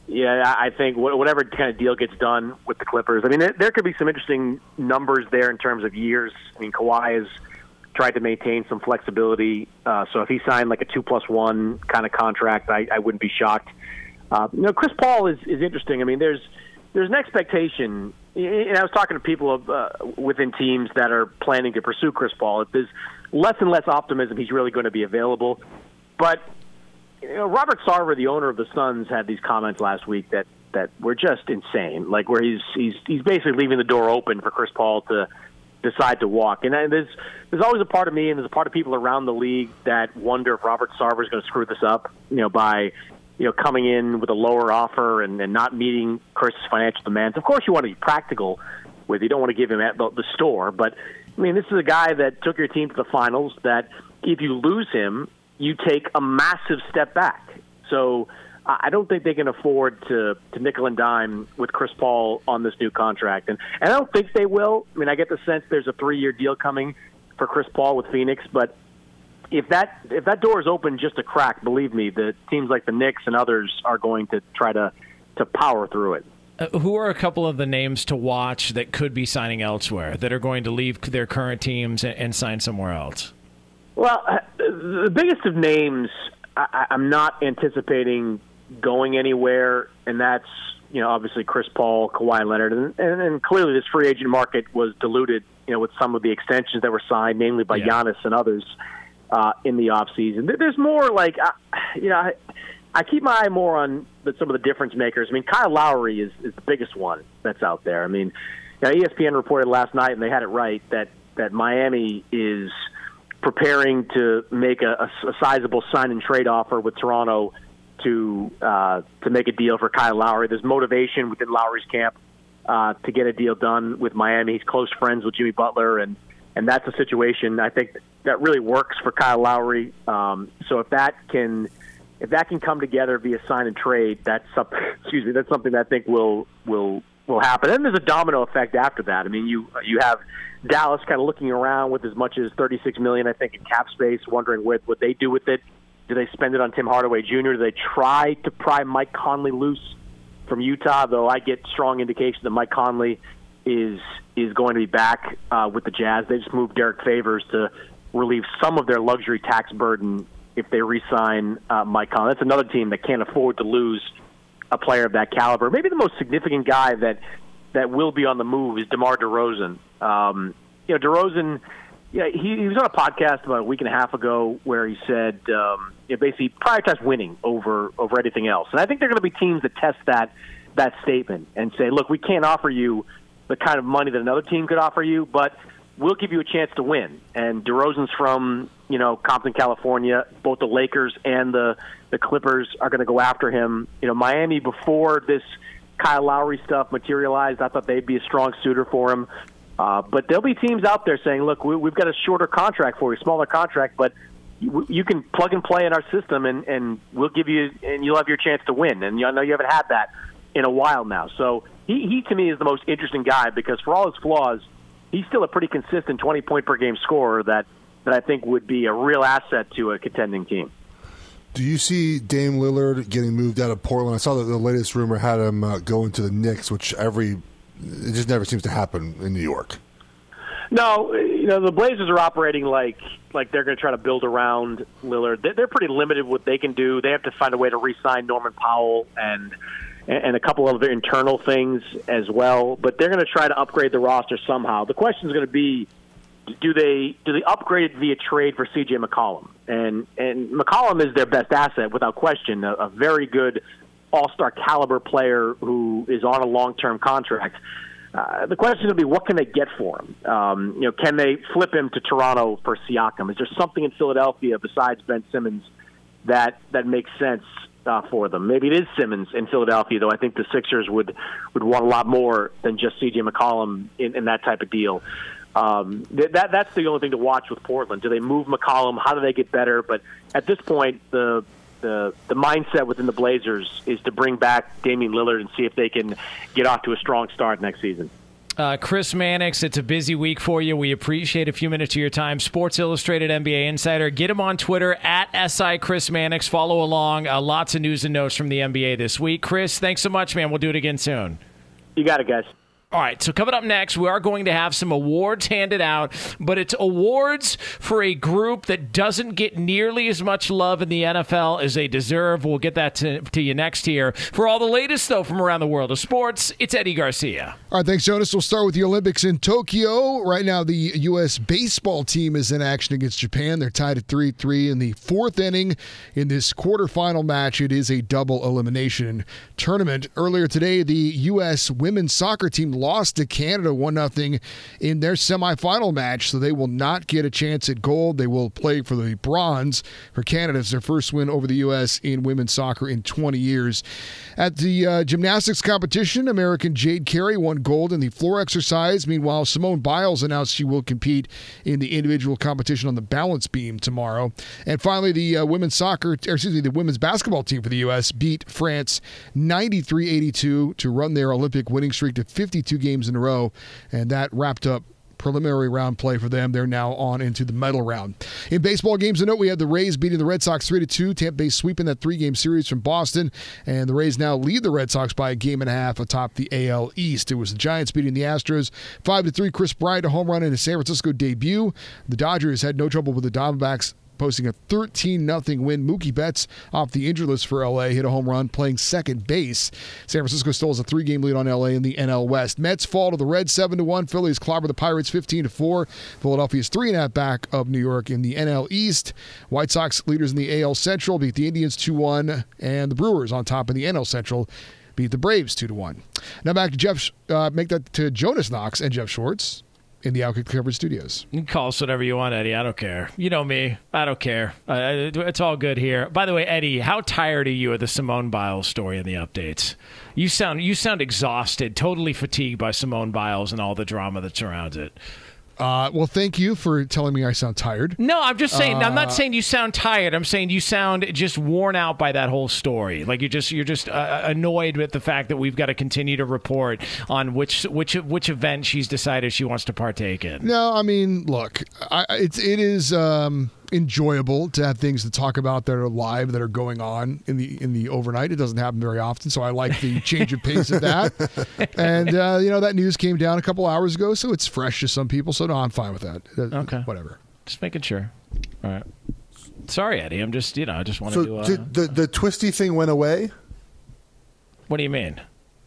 [SPEAKER 7] I think whatever kind of deal gets done with the Clippers, I mean, there could be some interesting numbers there in terms of years. I mean, Kawhi has tried to maintain some flexibility. So if he signed like a 2+1 kind of contract, I wouldn't be shocked. Chris Paul is interesting. I mean, there's an expectation. And I was talking to people within teams that are planning to pursue Chris Paul. There's less and less optimism he's really going to be available. But Robert Sarver, the owner of the Suns, had these comments last week that were just insane. Like where he's basically leaving the door open for Chris Paul to decide to walk. And there's always a part of me and there's a part of people around the league that wonder if Robert Sarver is going to screw this up. By coming in with a lower offer and not meeting Chris's financial demands. Of course, you want to be practical with. You don't want to give him the store. But, I mean, this is a guy that took your team to the finals that if you lose him, you take a massive step back. So I don't think they can afford to nickel and dime with Chris Paul on this new contract. And I don't think they will. I mean, I get the sense there's a 3-year deal coming for Chris Paul with Phoenix, but if that door is open just a crack, believe me, the teams like the Knicks and others are going to try to power through it.
[SPEAKER 3] Who are a couple of the names to watch that could be signing elsewhere, that are going to leave their current teams and sign somewhere else?
[SPEAKER 7] Well, the biggest of names I'm not anticipating going anywhere, and that's obviously Chris Paul, Kawhi Leonard, and clearly this free agent market was diluted with some of the extensions that were signed, namely by Giannis and others. In the offseason. There's more like, I keep my eye more on some of the difference makers. I mean, Kyle Lowry is the biggest one that's out there. I mean, ESPN reported last night, and they had it right, that Miami is preparing to make a sizable sign-and-trade offer with Toronto to make a deal for Kyle Lowry. There's motivation within Lowry's camp to get a deal done with Miami. He's close friends with Jimmy Butler, and that's a situation I think that really works for Kyle Lowry. So if that can come together via sign and trade, that's something that I think will happen. And there's a domino effect after that. I mean, you have Dallas kind of looking around with as much as $36 million, I think, in cap space, wondering what they do with it. Do they spend it on Tim Hardaway Jr.? Do they try to pry Mike Conley loose from Utah? Though I get strong indication that Mike Conley is going to be back with the Jazz. They just moved Derek Favors to relieve some of their luxury tax burden if they re-sign Mike Conley. That's another team that can't afford to lose a player of that caliber. Maybe the most significant guy that will be on the move is DeMar DeRozan. DeRozan, he was on a podcast about a week and a half ago where he said basically prioritize winning over anything else. And I think there are going to be teams that test that statement and say, look, we can't offer you the kind of money that another team could offer you, but we'll give you a chance to win. And DeRozan's from, Compton, California. Both the Lakers and the Clippers are going to go after him. Miami, before this Kyle Lowry stuff materialized, I thought they'd be a strong suitor for him. But there'll be teams out there saying, look, we've got a shorter contract for you, smaller contract, but you can plug and play in our system, and we'll give you, and you'll have your chance to win. And I know you haven't had that in a while now. So he to me is the most interesting guy because for all his flaws, he's still a pretty consistent 20-point-per-game scorer that I think would be a real asset to a contending team.
[SPEAKER 4] Do you see Dame Lillard getting moved out of Portland? I saw that the latest rumor had him going to the Knicks, which it just never seems to happen in New York.
[SPEAKER 7] No, the Blazers are operating like they're going to try to build around Lillard. They're pretty limited what they can do. They have to find a way to re-sign Norman Powell and a couple of other internal things as well. But they're going to try to upgrade the roster somehow. The question is going to be, do they upgrade it via trade for C.J. McCollum? And McCollum is their best asset without question, a very good all-star caliber player who is on a long-term contract. The question will be, what can they get for him? Can they flip him to Toronto for Siakam? Is there something in Philadelphia besides Ben Simmons that makes sense for them? Maybe it is Simmons in Philadelphia, though I think the Sixers would want a lot more than just C.J. McCollum in that type of deal. That's the only thing to watch with Portland. Do they move McCollum? How do they get better? But at this point, the mindset within the Blazers is to bring back Damian Lillard and see if they can get off to a strong start next season.
[SPEAKER 3] Chris Mannix, it's a busy week for you. We appreciate a few minutes of your time. Sports Illustrated NBA Insider. Get him on Twitter at SI Chris Mannix. Follow along. Lots of news and notes from the NBA this week. Chris, thanks so much, man. We'll do it again soon.
[SPEAKER 7] You got it, guys.
[SPEAKER 3] All right, so coming up next, we are going to have some awards handed out, but it's awards for a group that doesn't get nearly as much love in the NFL as they deserve. We'll get that to you next here. For all the latest, though, from around the world of sports, it's Eddie Garcia.
[SPEAKER 8] All right, thanks, Jonas. We'll start with the Olympics in Tokyo. Right now, the U.S. baseball team is in action against Japan. They're tied at 3-3 in the fourth inning in this quarterfinal match. It is a double elimination tournament. Earlier today, the U.S. women's soccer team lost to Canada 1-0 in their semifinal match, so they will not get a chance at gold. They will play for the bronze for Canada. It's their first win over the U.S. in women's soccer in 20 years. At the gymnastics competition, American Jade Carey won gold in the floor exercise. Meanwhile, Simone Biles announced she will compete in the individual competition on the balance beam tomorrow. And finally, the women's basketball team for the U.S. beat France 93-82 to run their Olympic winning streak to 52 games in a row, and that wrapped up preliminary round play for them. They're now on into the medal round. In baseball games to note, we had the Rays beating the Red Sox 3-2. Tampa Bay sweeping that 3-game series from Boston, and the Rays now lead the Red Sox by a game and a half atop the AL East. It was the Giants beating the Astros 5-3. Chris Bryant a home run in his San Francisco debut. The Dodgers had no trouble with the Diamondbacks, posting a 13-0 win. Mookie Betts off the injured list for L.A. hit a home run playing second base. San Francisco still has a 3-game lead on L.A. in the NL West. Mets fall to the Reds 7-1. Phillies clobber the Pirates 15-4. Philadelphia's 3.5 back of New York in the NL East. White Sox leaders in the AL Central beat the Indians 2-1, and the Brewers on top in the NL Central beat the Braves 2-1. Now back to make that to Jonas Knox and Jeff Schwartz in the Outkick Coverage Studios.
[SPEAKER 3] You can call us whatever you want, Eddie. I don't care. You know me. I don't care. It's all good here. By the way, Eddie, how tired are you of the Simone Biles story and the updates? You sound exhausted, totally fatigued by Simone Biles and all the drama that surrounds it.
[SPEAKER 8] Well, thank you for telling me I sound tired.
[SPEAKER 3] No, I'm just saying. I'm not saying you sound tired. I'm saying you sound just worn out by that whole story. Like you're just annoyed with the fact that we've got to continue to report on which event she's decided she wants to partake in.
[SPEAKER 8] No, I mean, look, it is enjoyable to have things to talk about that are live, that are going on in the overnight. It doesn't happen very often, so I like the change of pace of that. And that news came down a couple hours ago, so it's fresh to some people. So no, I'm fine with that.
[SPEAKER 3] Okay,
[SPEAKER 8] whatever.
[SPEAKER 3] Just making sure. All right. Sorry, Eddie. I'm just I just wanted to.
[SPEAKER 4] So the twisty thing went away?
[SPEAKER 3] What do you mean?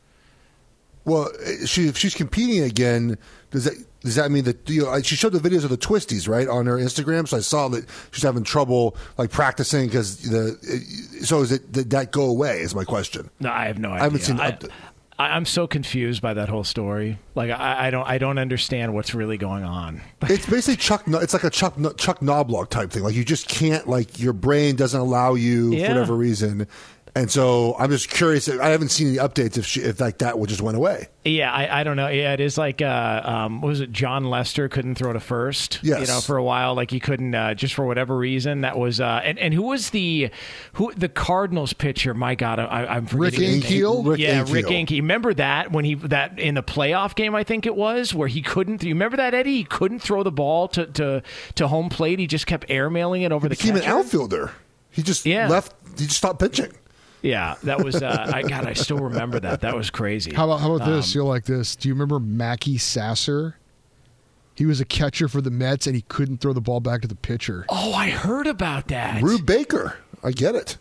[SPEAKER 4] Well, if she's competing again, does that mean that she showed the videos of the twisties, right, on her Instagram? So I saw that she's having trouble practicing because so is it did that go away? Is my question.
[SPEAKER 3] No, I have no idea.
[SPEAKER 4] I haven't seen.
[SPEAKER 3] I'm so confused by that whole story. Like I don't understand what's really going on.
[SPEAKER 4] It's basically it's like a Chuck Knobloch type thing. Like you just can't, your brain doesn't allow you for whatever reason. And so I'm just curious. I haven't seen any updates if like that just went away.
[SPEAKER 3] Yeah, I don't know. Yeah, it is like what was it? John Lester couldn't throw to first.
[SPEAKER 4] Yes.
[SPEAKER 3] For a while, like he couldn't just for whatever reason. That was and who was the Cardinals pitcher? My God, I'm forgetting.
[SPEAKER 8] Rick Ankiel.
[SPEAKER 3] Rick Ankiel. Remember that when that in the playoff game? I think it was where he couldn't. You remember that, Eddie? He couldn't throw the ball to home plate. He just kept airmailing it over the catcher.
[SPEAKER 4] He became an outfielder. He just left. He just stopped pitching.
[SPEAKER 3] Yeah, that was. I still remember that. That was crazy.
[SPEAKER 8] How about this? You'll like this. Do you remember Mackie Sasser? He was a catcher for the Mets, and he couldn't throw the ball back to the pitcher.
[SPEAKER 3] Oh, I heard about that.
[SPEAKER 4] Rube Baker. I get it.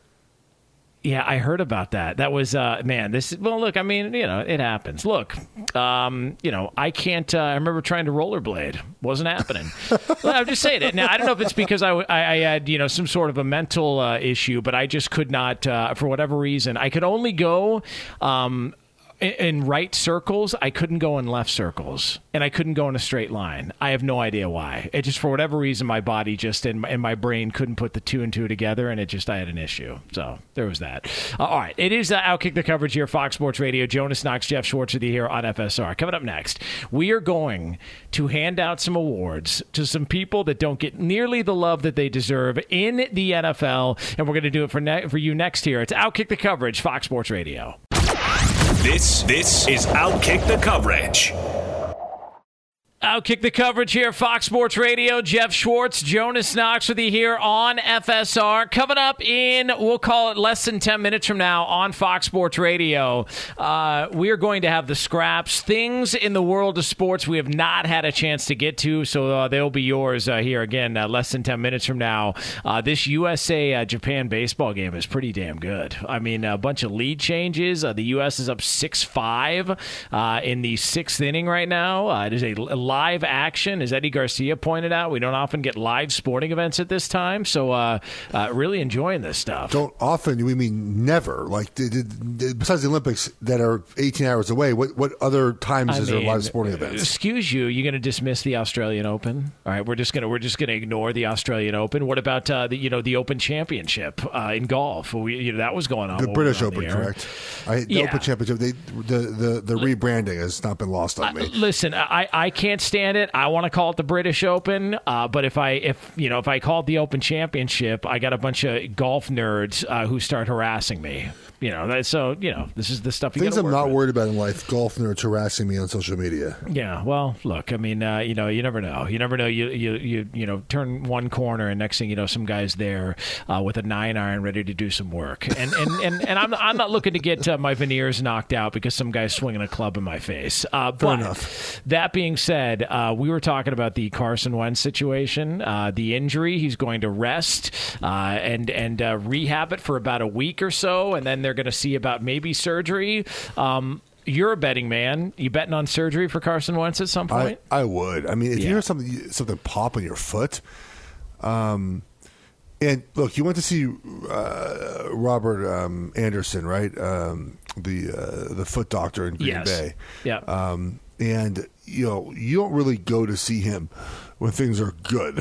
[SPEAKER 3] Yeah, I heard about that. That was, look, I mean, it happens. Look, I can't, I remember trying to rollerblade. Wasn't happening. Well, I'm just saying it. Now, I don't know if it's because I had, some sort of a mental issue, but I just could not, for whatever reason. I could only go in right circles. I couldn't go in left circles, and I couldn't go in a straight line. I have no idea why. It just, for whatever reason, my body just and my brain couldn't put the two and two together, and I had an issue. So there was that. All right, it is Outkick the Coverage here, Fox Sports Radio. Jonas Knox, Jeff Schwartz with you here on FSR. Coming up next, we are going to hand out some awards to some people that don't get nearly the love that they deserve in the NFL, and we're going to do it for you next here. It's Outkick the Coverage, Fox Sports Radio.
[SPEAKER 1] This is Outkick the Coverage.
[SPEAKER 3] Outkick the Coverage here, Fox Sports Radio. Jeff Schwartz, Jonas Knox with you here on FSR. Coming up in, we'll call it less than 10 minutes from now on Fox Sports Radio, we are going to have the scraps, things in the world of sports we have not had a chance to get to, so they'll be yours here again less than 10 minutes from now. This USA-Japan baseball game is pretty damn good. I mean, a bunch of lead changes. The U.S. is up 6-5 in the sixth inning right now. It is a live action, as Eddie Garcia pointed out. We don't often get live sporting events at this time, so really enjoying this stuff.
[SPEAKER 4] Don't often, we mean never. Like, besides the Olympics that are 18 hours away, what other times is there live sporting events?
[SPEAKER 3] Excuse you, you're going to dismiss the Australian Open? All right, we're just going to ignore the Australian Open. What about the Open Championship in golf? That was going on.
[SPEAKER 4] The British Open, correct? The Open Championship. The rebranding has not been lost on me.
[SPEAKER 3] Listen, I can't stand it. I want to call it the British Open, but if I call it the Open Championship, I got a bunch of golf nerds who start harassing me. This is the stuff you
[SPEAKER 4] things
[SPEAKER 3] I'm
[SPEAKER 4] not worried about in life. Golf nerds harassing me on social media.
[SPEAKER 3] Yeah, well, look, I mean, you never know. You never know. You turn one corner, and next thing you know, some guy's there with a 9-iron ready to do some work. And I'm not looking to get my veneers knocked out because some guy's swinging a club in my face. Fair
[SPEAKER 4] enough.
[SPEAKER 3] That being said, we were talking about the Carson Wentz situation, the injury. He's going to rest and rehab it for about a week or so, and then they're going to see about maybe surgery. You're a betting man. You betting on surgery for Carson Wentz at some point?
[SPEAKER 4] I would. I mean, if you hear something pop in your foot, and look, you went to see Robert Anderson, right? The foot doctor in Green Bay.
[SPEAKER 3] Yeah.
[SPEAKER 4] And you don't really go to see him when things are good.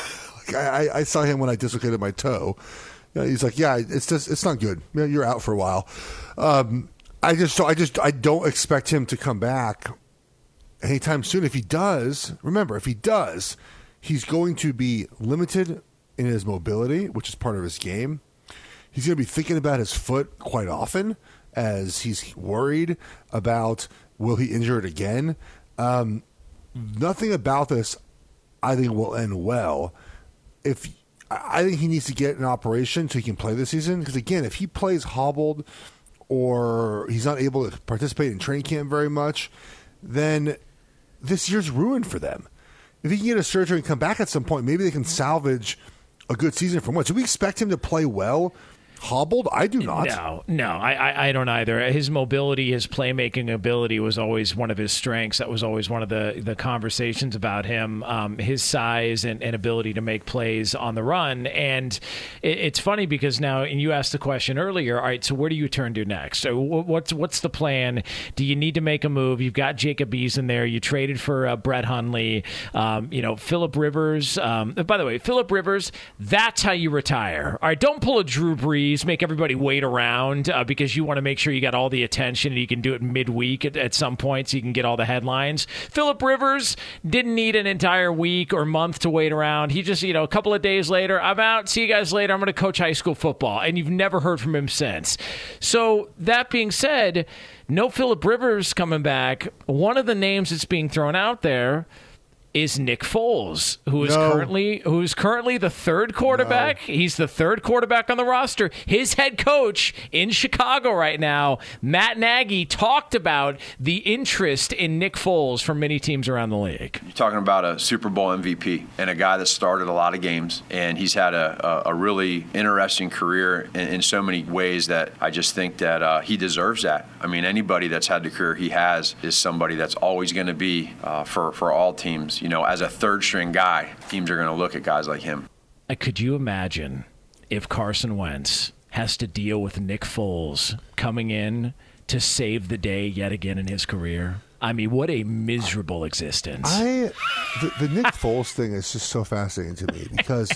[SPEAKER 4] I saw him when I dislocated my toe. He's like, it's not good. You're out for a while. I don't expect him to come back anytime soon. If he does, he's going to be limited in his mobility, which is part of his game. He's going to be thinking about his foot quite often as he's worried about, will he injure it again? Nothing about this, I think, will end well. I think he needs to get an operation so he can play this season. Because, again, if he plays hobbled or he's not able to participate in training camp very much, then this year's ruined for them. If he can get a surgery and come back at some point, maybe they can salvage a good season from Wentz. Do we expect him to play well hobbled? I do not.
[SPEAKER 3] No, I don't either. His mobility, his playmaking ability was always one of his strengths. That was always one of the conversations about him, his size and ability to make plays on the run. And it's funny because now, and you asked the question earlier, all right, so where do you turn to next? So what's the plan? Do you need to make a move? You've got Jacob Eason there. You traded for Brett Hundley. Phillip Rivers. By the way, Phillip Rivers, that's how you retire. All right, don't pull a Drew Brees referees, make everybody wait around because you want to make sure you got all the attention and you can do it midweek at some point so you can get all the headlines. Phillip Rivers didn't need an entire week or month to wait around. He just, a couple of days later, I'm out. See you guys later. I'm going to coach high school football. And you've never heard from him since. So that being said, no Phillip Rivers coming back. One of the names that's being thrown out there is Nick Foles, who's currently the third quarterback. No. He's the third quarterback on the roster. His head coach in Chicago right now, Matt Nagy, talked about the interest in Nick Foles from many teams around the league.
[SPEAKER 9] You're talking about a Super Bowl MVP and a guy that started a lot of games, and he's had a really interesting career in so many ways that I just think that he deserves that. I mean, anybody that's had the career he has is somebody that's always going to be for all teams. As a third-string guy, teams are going to look at guys like him.
[SPEAKER 3] Could you imagine if Carson Wentz has to deal with Nick Foles coming in to save the day yet again in his career? I mean, what a miserable existence.
[SPEAKER 4] The Nick Foles thing is just so fascinating to me because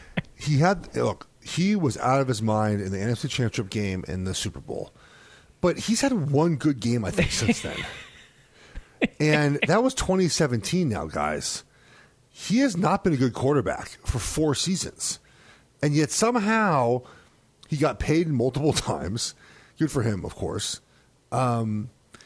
[SPEAKER 4] he was out of his mind in the NFC Championship game in the Super Bowl. But he's had one good game, I think, since then. And that was 2017 now, guys. He has not been a good quarterback for 4 seasons. And yet somehow he got paid multiple times. Good for him, of course. And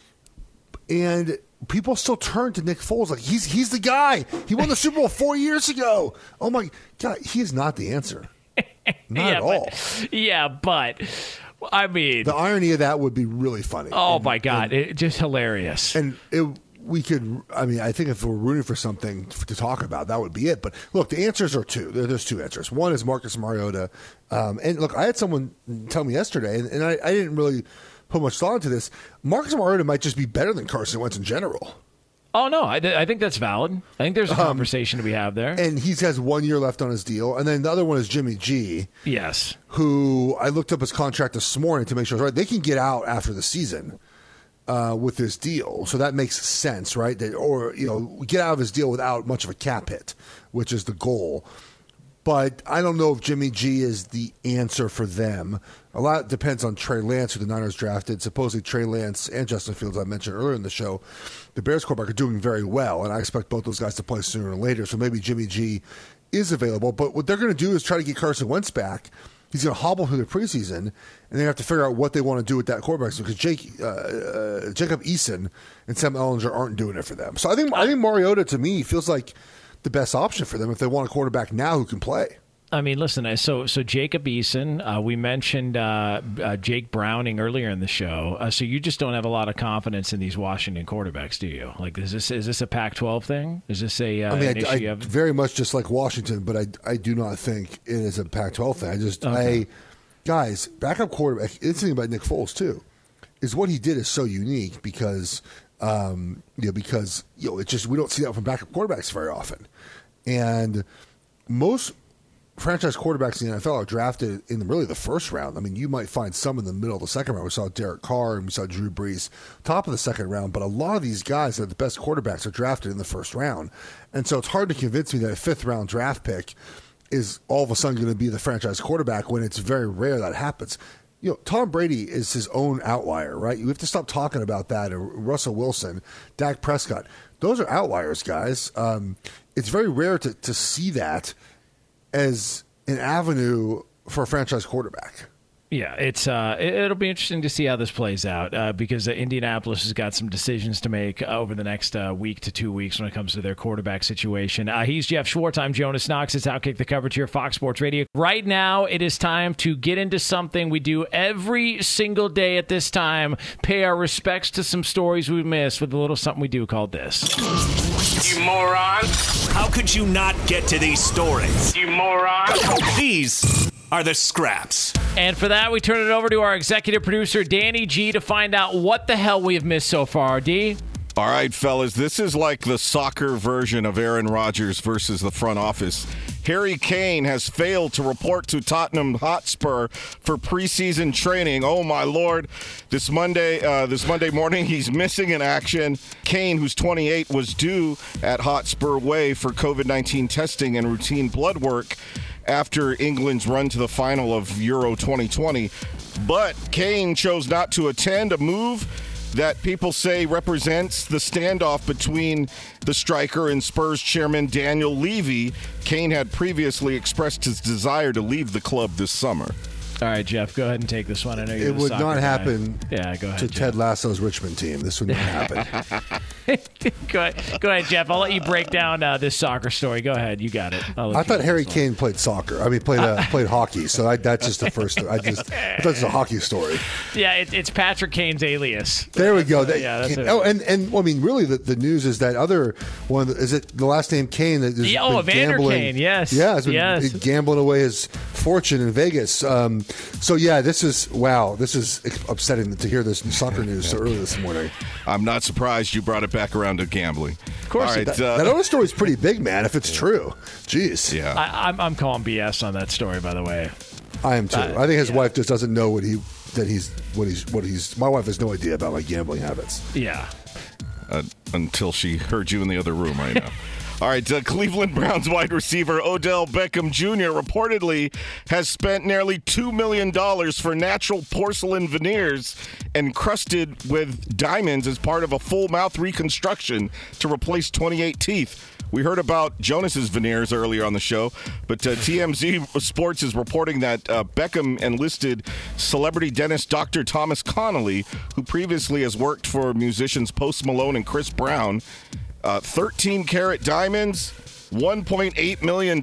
[SPEAKER 4] people still turn to Nick Foles like he's the guy. He won the Super Bowl 4 years ago. Oh, my God. He is not the answer. Not at all.
[SPEAKER 3] But I mean,
[SPEAKER 4] the irony of that would be really funny.
[SPEAKER 3] Oh, my God. It's just hilarious.
[SPEAKER 4] And I think if we're rooting for something to talk about, that would be it. But look, the answers are two. There's two answers. One is Marcus Mariota. And look, I had someone tell me yesterday, and I didn't really put much thought into this. Marcus Mariota might just be better than Carson Wentz in general.
[SPEAKER 3] Oh, no, I think that's valid. I think there's a conversation to be had there.
[SPEAKER 4] And he has 1 year left on his deal. And then the other one is Jimmy G.
[SPEAKER 3] Yes.
[SPEAKER 4] Who I looked up his contract this morning to make sure it's right. They can get out after the season with this deal. So that makes sense, right? Get out of his deal without much of a cap hit, which is the goal. But I don't know if Jimmy G is the answer for them. A lot depends on Trey Lance, who the Niners drafted. Supposedly Trey Lance and Justin Fields, I mentioned earlier in the show, the Bears quarterback are doing very well, and I expect both those guys to play sooner or later. So maybe Jimmy G is available. But what they're going to do is try to get Carson Wentz back. He's going to hobble through the preseason, and they have to figure out what they want to do with that quarterback because Jacob Eason and Sam Ehlinger aren't doing it for them. So I think Mariota, to me, feels like the best option for them if they want a quarterback now who can play.
[SPEAKER 3] I mean, listen, so Jacob Eason, we mentioned Jake Browning earlier in the show. So you just don't have a lot of confidence in these Washington quarterbacks, do you? Like, is this a Pac-12 thing? Is this
[SPEAKER 4] I very much just like Washington, but I do not think it is a Pac-12 thing. Guys, backup quarterback. The thing about Nick Foles too is what he did is so unique because it's just we don't see that from backup quarterbacks very often, and most franchise quarterbacks in the NFL are drafted in really the first round. I mean, you might find some in the middle of the second round. We saw Derek Carr and we saw Drew Brees top of the second round, but a lot of these guys that are the best quarterbacks are drafted in the first round. And so it's hard to convince me that a fifth round draft pick is all of a sudden going to be the franchise quarterback when it's very rare that happens. Tom Brady is his own outlier, right? You have to stop talking about that. Russell Wilson, Dak Prescott, those are outliers, guys. It's very rare to see that as an avenue for a franchise quarterback.
[SPEAKER 3] Yeah, it'll be interesting to see how this plays out because Indianapolis has got some decisions to make over the next week to 2 weeks when it comes to their quarterback situation. He's Jeff Schwartz. I'm Jonas Knox. It's Outkick the Coverage here, Fox Sports Radio. Right now, it is time to get into something we do every single day at this time, pay our respects to some stories we missed with a little something we do called this.
[SPEAKER 10] You moron.
[SPEAKER 1] How could you not get to these stories?
[SPEAKER 10] You moron.
[SPEAKER 1] These are the scraps.
[SPEAKER 3] And for that, we turn it over to our executive producer, Danny G, to find out what the hell we have missed so far. D?
[SPEAKER 5] All right, fellas, this is like the soccer version of Aaron Rodgers versus the front office. Harry Kane has failed to report to Tottenham Hotspur for preseason training. Oh, my Lord. This Monday morning, he's missing in action. Kane, who's 28, was due at Hotspur Way for COVID-19 testing and routine blood work. after England's run to the final of Euro 2020. But Kane chose not to attend, a move that people say represents the standoff between the striker and Spurs chairman Daniel Levy. Kane had previously expressed his desire to leave the club this summer.
[SPEAKER 3] All right, Jeff, go ahead and take this one. I know you're
[SPEAKER 4] It would not happen
[SPEAKER 3] Yeah, go ahead,
[SPEAKER 4] to
[SPEAKER 3] Jeff.
[SPEAKER 4] Ted Lasso's Richmond team. This would not happen.
[SPEAKER 3] Go ahead, Jeff. I'll let you break down this soccer story. Go ahead. You got it.
[SPEAKER 4] I thought Harry Kane played soccer. I mean, played hockey. So that's just the first. I thought it was a hockey story.
[SPEAKER 3] Yeah, it's Patrick Kane's alias.
[SPEAKER 4] There we go.
[SPEAKER 3] That's it.
[SPEAKER 4] Oh, and well, I mean, really, the news is that other one. Is it the last name Kane? That has been
[SPEAKER 3] Evander
[SPEAKER 4] gambling.
[SPEAKER 3] Kane. Yes.
[SPEAKER 4] Yeah, has been gambling away his fortune in Vegas. So yeah, this is upsetting to hear this soccer news so early this morning.
[SPEAKER 5] I'm not surprised you brought it back around to gambling.
[SPEAKER 3] Of course.
[SPEAKER 5] All right,
[SPEAKER 4] that other story is pretty big, man. If it's true, jeez.
[SPEAKER 5] Yeah.
[SPEAKER 3] I'm calling BS on that story, by the way.
[SPEAKER 4] I am too. I think his wife just doesn't know what he's. My wife has no idea about my gambling habits.
[SPEAKER 3] Yeah.
[SPEAKER 5] Until she heard you in the other room right now. All right, Cleveland Browns wide receiver Odell Beckham Jr. reportedly has spent nearly $2 million for natural porcelain veneers encrusted with diamonds as part of a full mouth reconstruction to replace 28 teeth. We heard about Jonas's veneers earlier on the show, but TMZ Sports is reporting that Beckham enlisted celebrity dentist Dr. Thomas Connolly, who previously has worked for musicians Post Malone and Chris Brown. 13-carat diamonds, $1.8 million.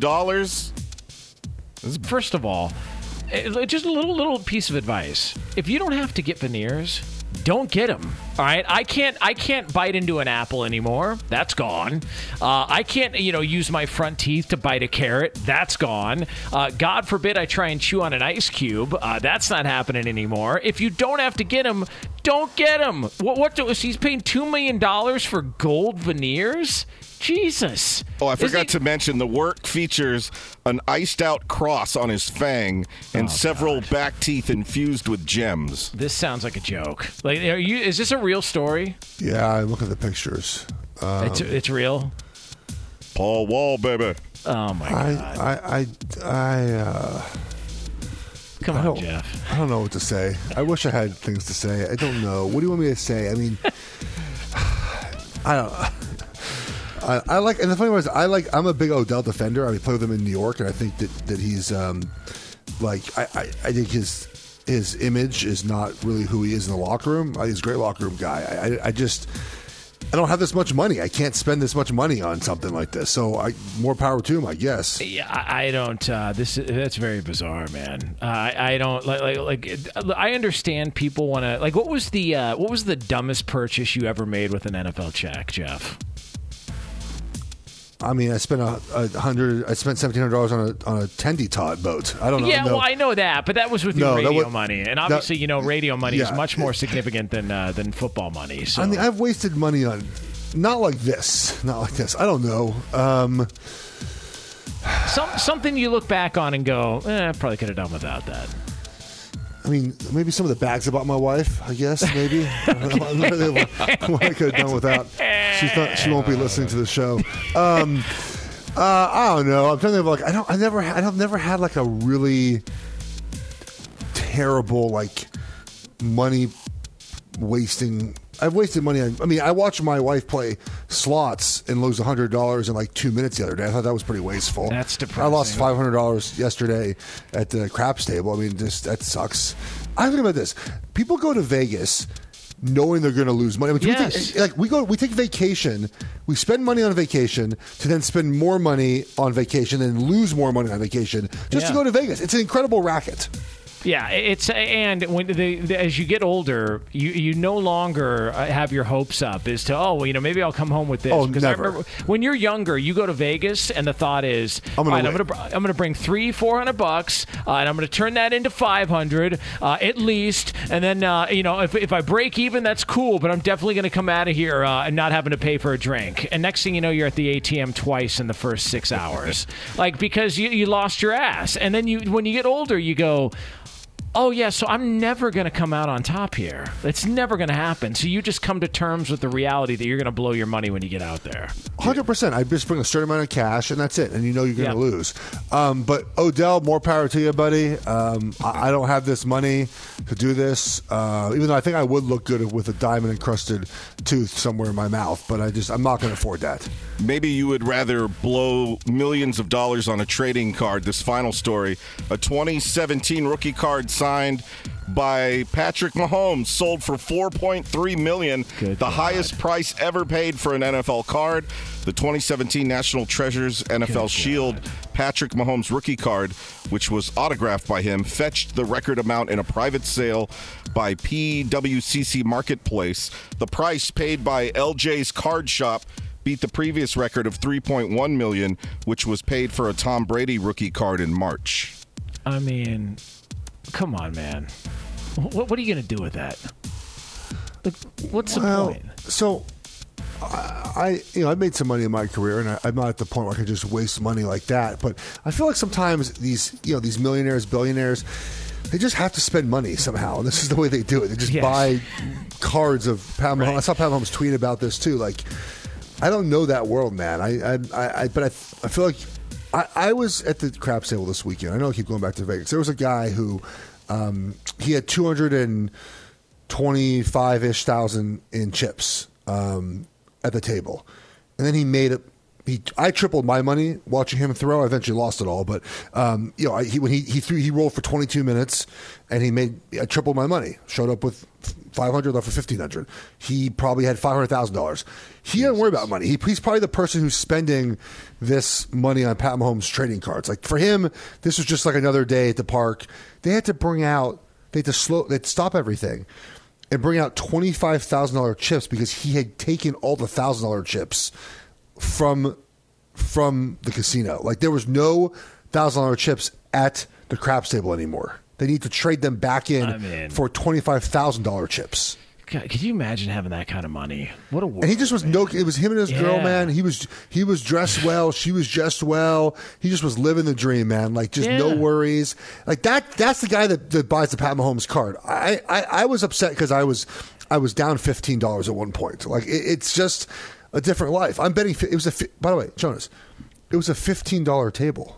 [SPEAKER 3] First of all, just a little piece of advice. If you don't have to get veneers, don't get them. All right, I can't bite into an apple anymore. That's gone. I can't use my front teeth to bite a carrot. That's gone. God forbid I try and chew on an ice cube. That's not happening anymore. If you don't have to get them, don't get them. He's paying $2 million for gold veneers? Jesus.
[SPEAKER 5] Oh, I forgot to mention the work features an iced-out cross on his fang and several back teeth infused with gems.
[SPEAKER 3] This sounds like a joke. Like, is this a real story?
[SPEAKER 4] Yeah, I look at the pictures.
[SPEAKER 3] It's real.
[SPEAKER 5] Paul Wall, baby.
[SPEAKER 3] Oh my God. Come on, Jeff.
[SPEAKER 4] I don't know what to say. I wish I had things to say. I don't know. What do you want me to say? I mean, I don't. I like, and the funny part is, I'm a big Odell defender. I play with him in New York, and I think that he's I think his image is not really who he is in the locker room. He's a great locker room guy. I don't have this much money. I can't spend this much money on something like this. So more power to him, I guess.
[SPEAKER 3] Yeah, I don't. That's very bizarre, man. I don't like. I understand people want to like. What was the dumbest purchase you ever made with an NFL check, Jeff?
[SPEAKER 4] I mean, I spent $1,700 on a Tendy Todd boat. I don't know.
[SPEAKER 3] Yeah, well, I know that, but that was with your radio money, and obviously, radio money is much more significant than football money. So.
[SPEAKER 4] I mean, I've wasted money on not like this. I don't know.
[SPEAKER 3] Something you look back on and go, I probably could have done without that.
[SPEAKER 4] I mean, maybe some of the bags I bought my wife, I guess, maybe. I don't know what I could have done without. She won't be listening to the show. I don't know. I'm trying to think of I've never had like a really terrible like money wasting. I've wasted money on. I mean, I watched my wife play slots and lose $100 in like 2 minutes the other day. I thought that was pretty wasteful.
[SPEAKER 3] That's depressing.
[SPEAKER 4] I lost $500 yesterday at the craps table. I mean, that sucks. I think about this. People go to Vegas knowing they're going to lose money. I mean,
[SPEAKER 3] yes.
[SPEAKER 4] We take vacation. We spend money on vacation to then spend more money on vacation and lose more money on vacation just to go to Vegas. It's an incredible racket.
[SPEAKER 3] Yeah, and when as you get older, you no longer have your hopes up as to maybe I'll come home with this.
[SPEAKER 4] Oh,
[SPEAKER 3] because
[SPEAKER 4] never.
[SPEAKER 3] I remember when you're younger, you go to Vegas and the thought is, I'm going to bring $300-$400 and I'm going to turn that into $500 at least, and then if I break even, that's cool, but I'm definitely going to come out of here and not having to pay for a drink. And next thing you know, you're at the ATM twice in the first 6 hours, like because you lost your ass. And then when you get older, you go, oh, yeah, so I'm never going to come out on top here. It's never going to happen. So you just come to terms with the reality that you're going to blow your money when you get out there.
[SPEAKER 4] 100%. I just bring a certain amount of cash, and that's it. And you know you're going to lose. But Odell, more power to you, buddy. I don't have this money to do this, even though I think I would look good with a diamond-encrusted tooth somewhere in my mouth. But I'm not going to afford that.
[SPEAKER 5] Maybe you would rather blow millions of dollars on a trading card. This final story, a 2017 rookie card signed by Patrick Mahomes sold for $4.3 million, highest price ever paid for an NFL card. The 2017 National Treasures NFL Shield Patrick Mahomes rookie card, which was autographed by him, fetched the record amount in a private sale by PWCC Marketplace. The price paid by LJ's Card Shop beat the previous record of $3.1 million, which was paid for a Tom Brady rookie card in March.
[SPEAKER 3] I mean, come on, man. What are you going to do with that? What's the point?
[SPEAKER 4] So, I made some money in my career, and I'm not at the point where I can just waste money like that. But I feel like sometimes these millionaires, billionaires, they just have to spend money somehow, and this is the way they do it. They just buy cards of Pat Mahomes. I saw Pat Mahomes tweet about this too. Like, I don't know that world, man. But I feel like I was at the crap table this weekend. I know I keep going back to Vegas. There was a guy who he had 225-ish thousand in chips at the table, and then he made it. I tripled my money watching him throw. I eventually lost it all, but when he threw, he rolled for 22 minutes, and I tripled my money. Showed up with 500, left for 1,500. He probably had $500,000. He doesn't worry about money. He's probably the person who's spending this money on Pat Mahomes trading cards. Like, for him, this was just like another day at the park. They had to stop everything and bring out $25,000 chips because he had taken all the $1,000 chips from the casino. Like, there was no $1,000 chips at the craps table anymore. They need to trade them back in for $25,000 chips.
[SPEAKER 3] God, could you imagine having that kind of money? What a world,
[SPEAKER 4] and he just was it was him and his girl, man. He was dressed well, she was dressed well. He just was living the dream, man. Like, just no worries. Like, that's the guy that buys the Pat Mahomes card. I was upset because I was down $15 at one point. Like, it's just a different life. I'm betting it was by the way, Jonas, it was a $15 table.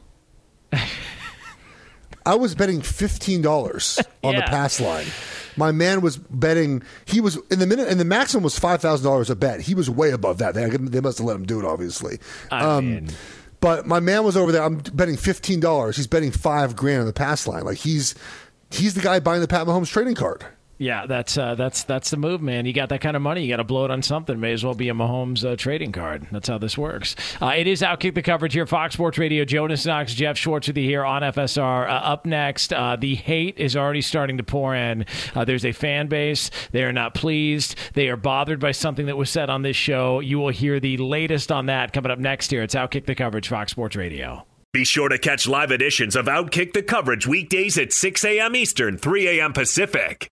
[SPEAKER 4] I was betting $15 on the pass line. My man was betting. He was in the minute, and the maximum was $5,000 a bet. He was way above that. They must have let him do it, obviously. But my man was over there. I'm betting $15. He's betting $5,000 on the pass line. Like, he's the guy buying the Pat Mahomes trading card.
[SPEAKER 3] Yeah, that's the move, man. You got that kind of money, you got to blow it on something. May as well be a Mahomes trading card. That's how this works. It is Outkick the Coverage here, Fox Sports Radio. Jonas Knox, Jeff Schwartz with you here on FSR. Up next, the hate is already starting to pour in. There's a fan base. They are not pleased. They are bothered by something that was said on this show. You will hear the latest on that coming up next here. It's Outkick the Coverage, Fox Sports Radio.
[SPEAKER 1] Be sure to catch live editions of Outkick the Coverage weekdays at 6 a.m. Eastern, 3 a.m. Pacific.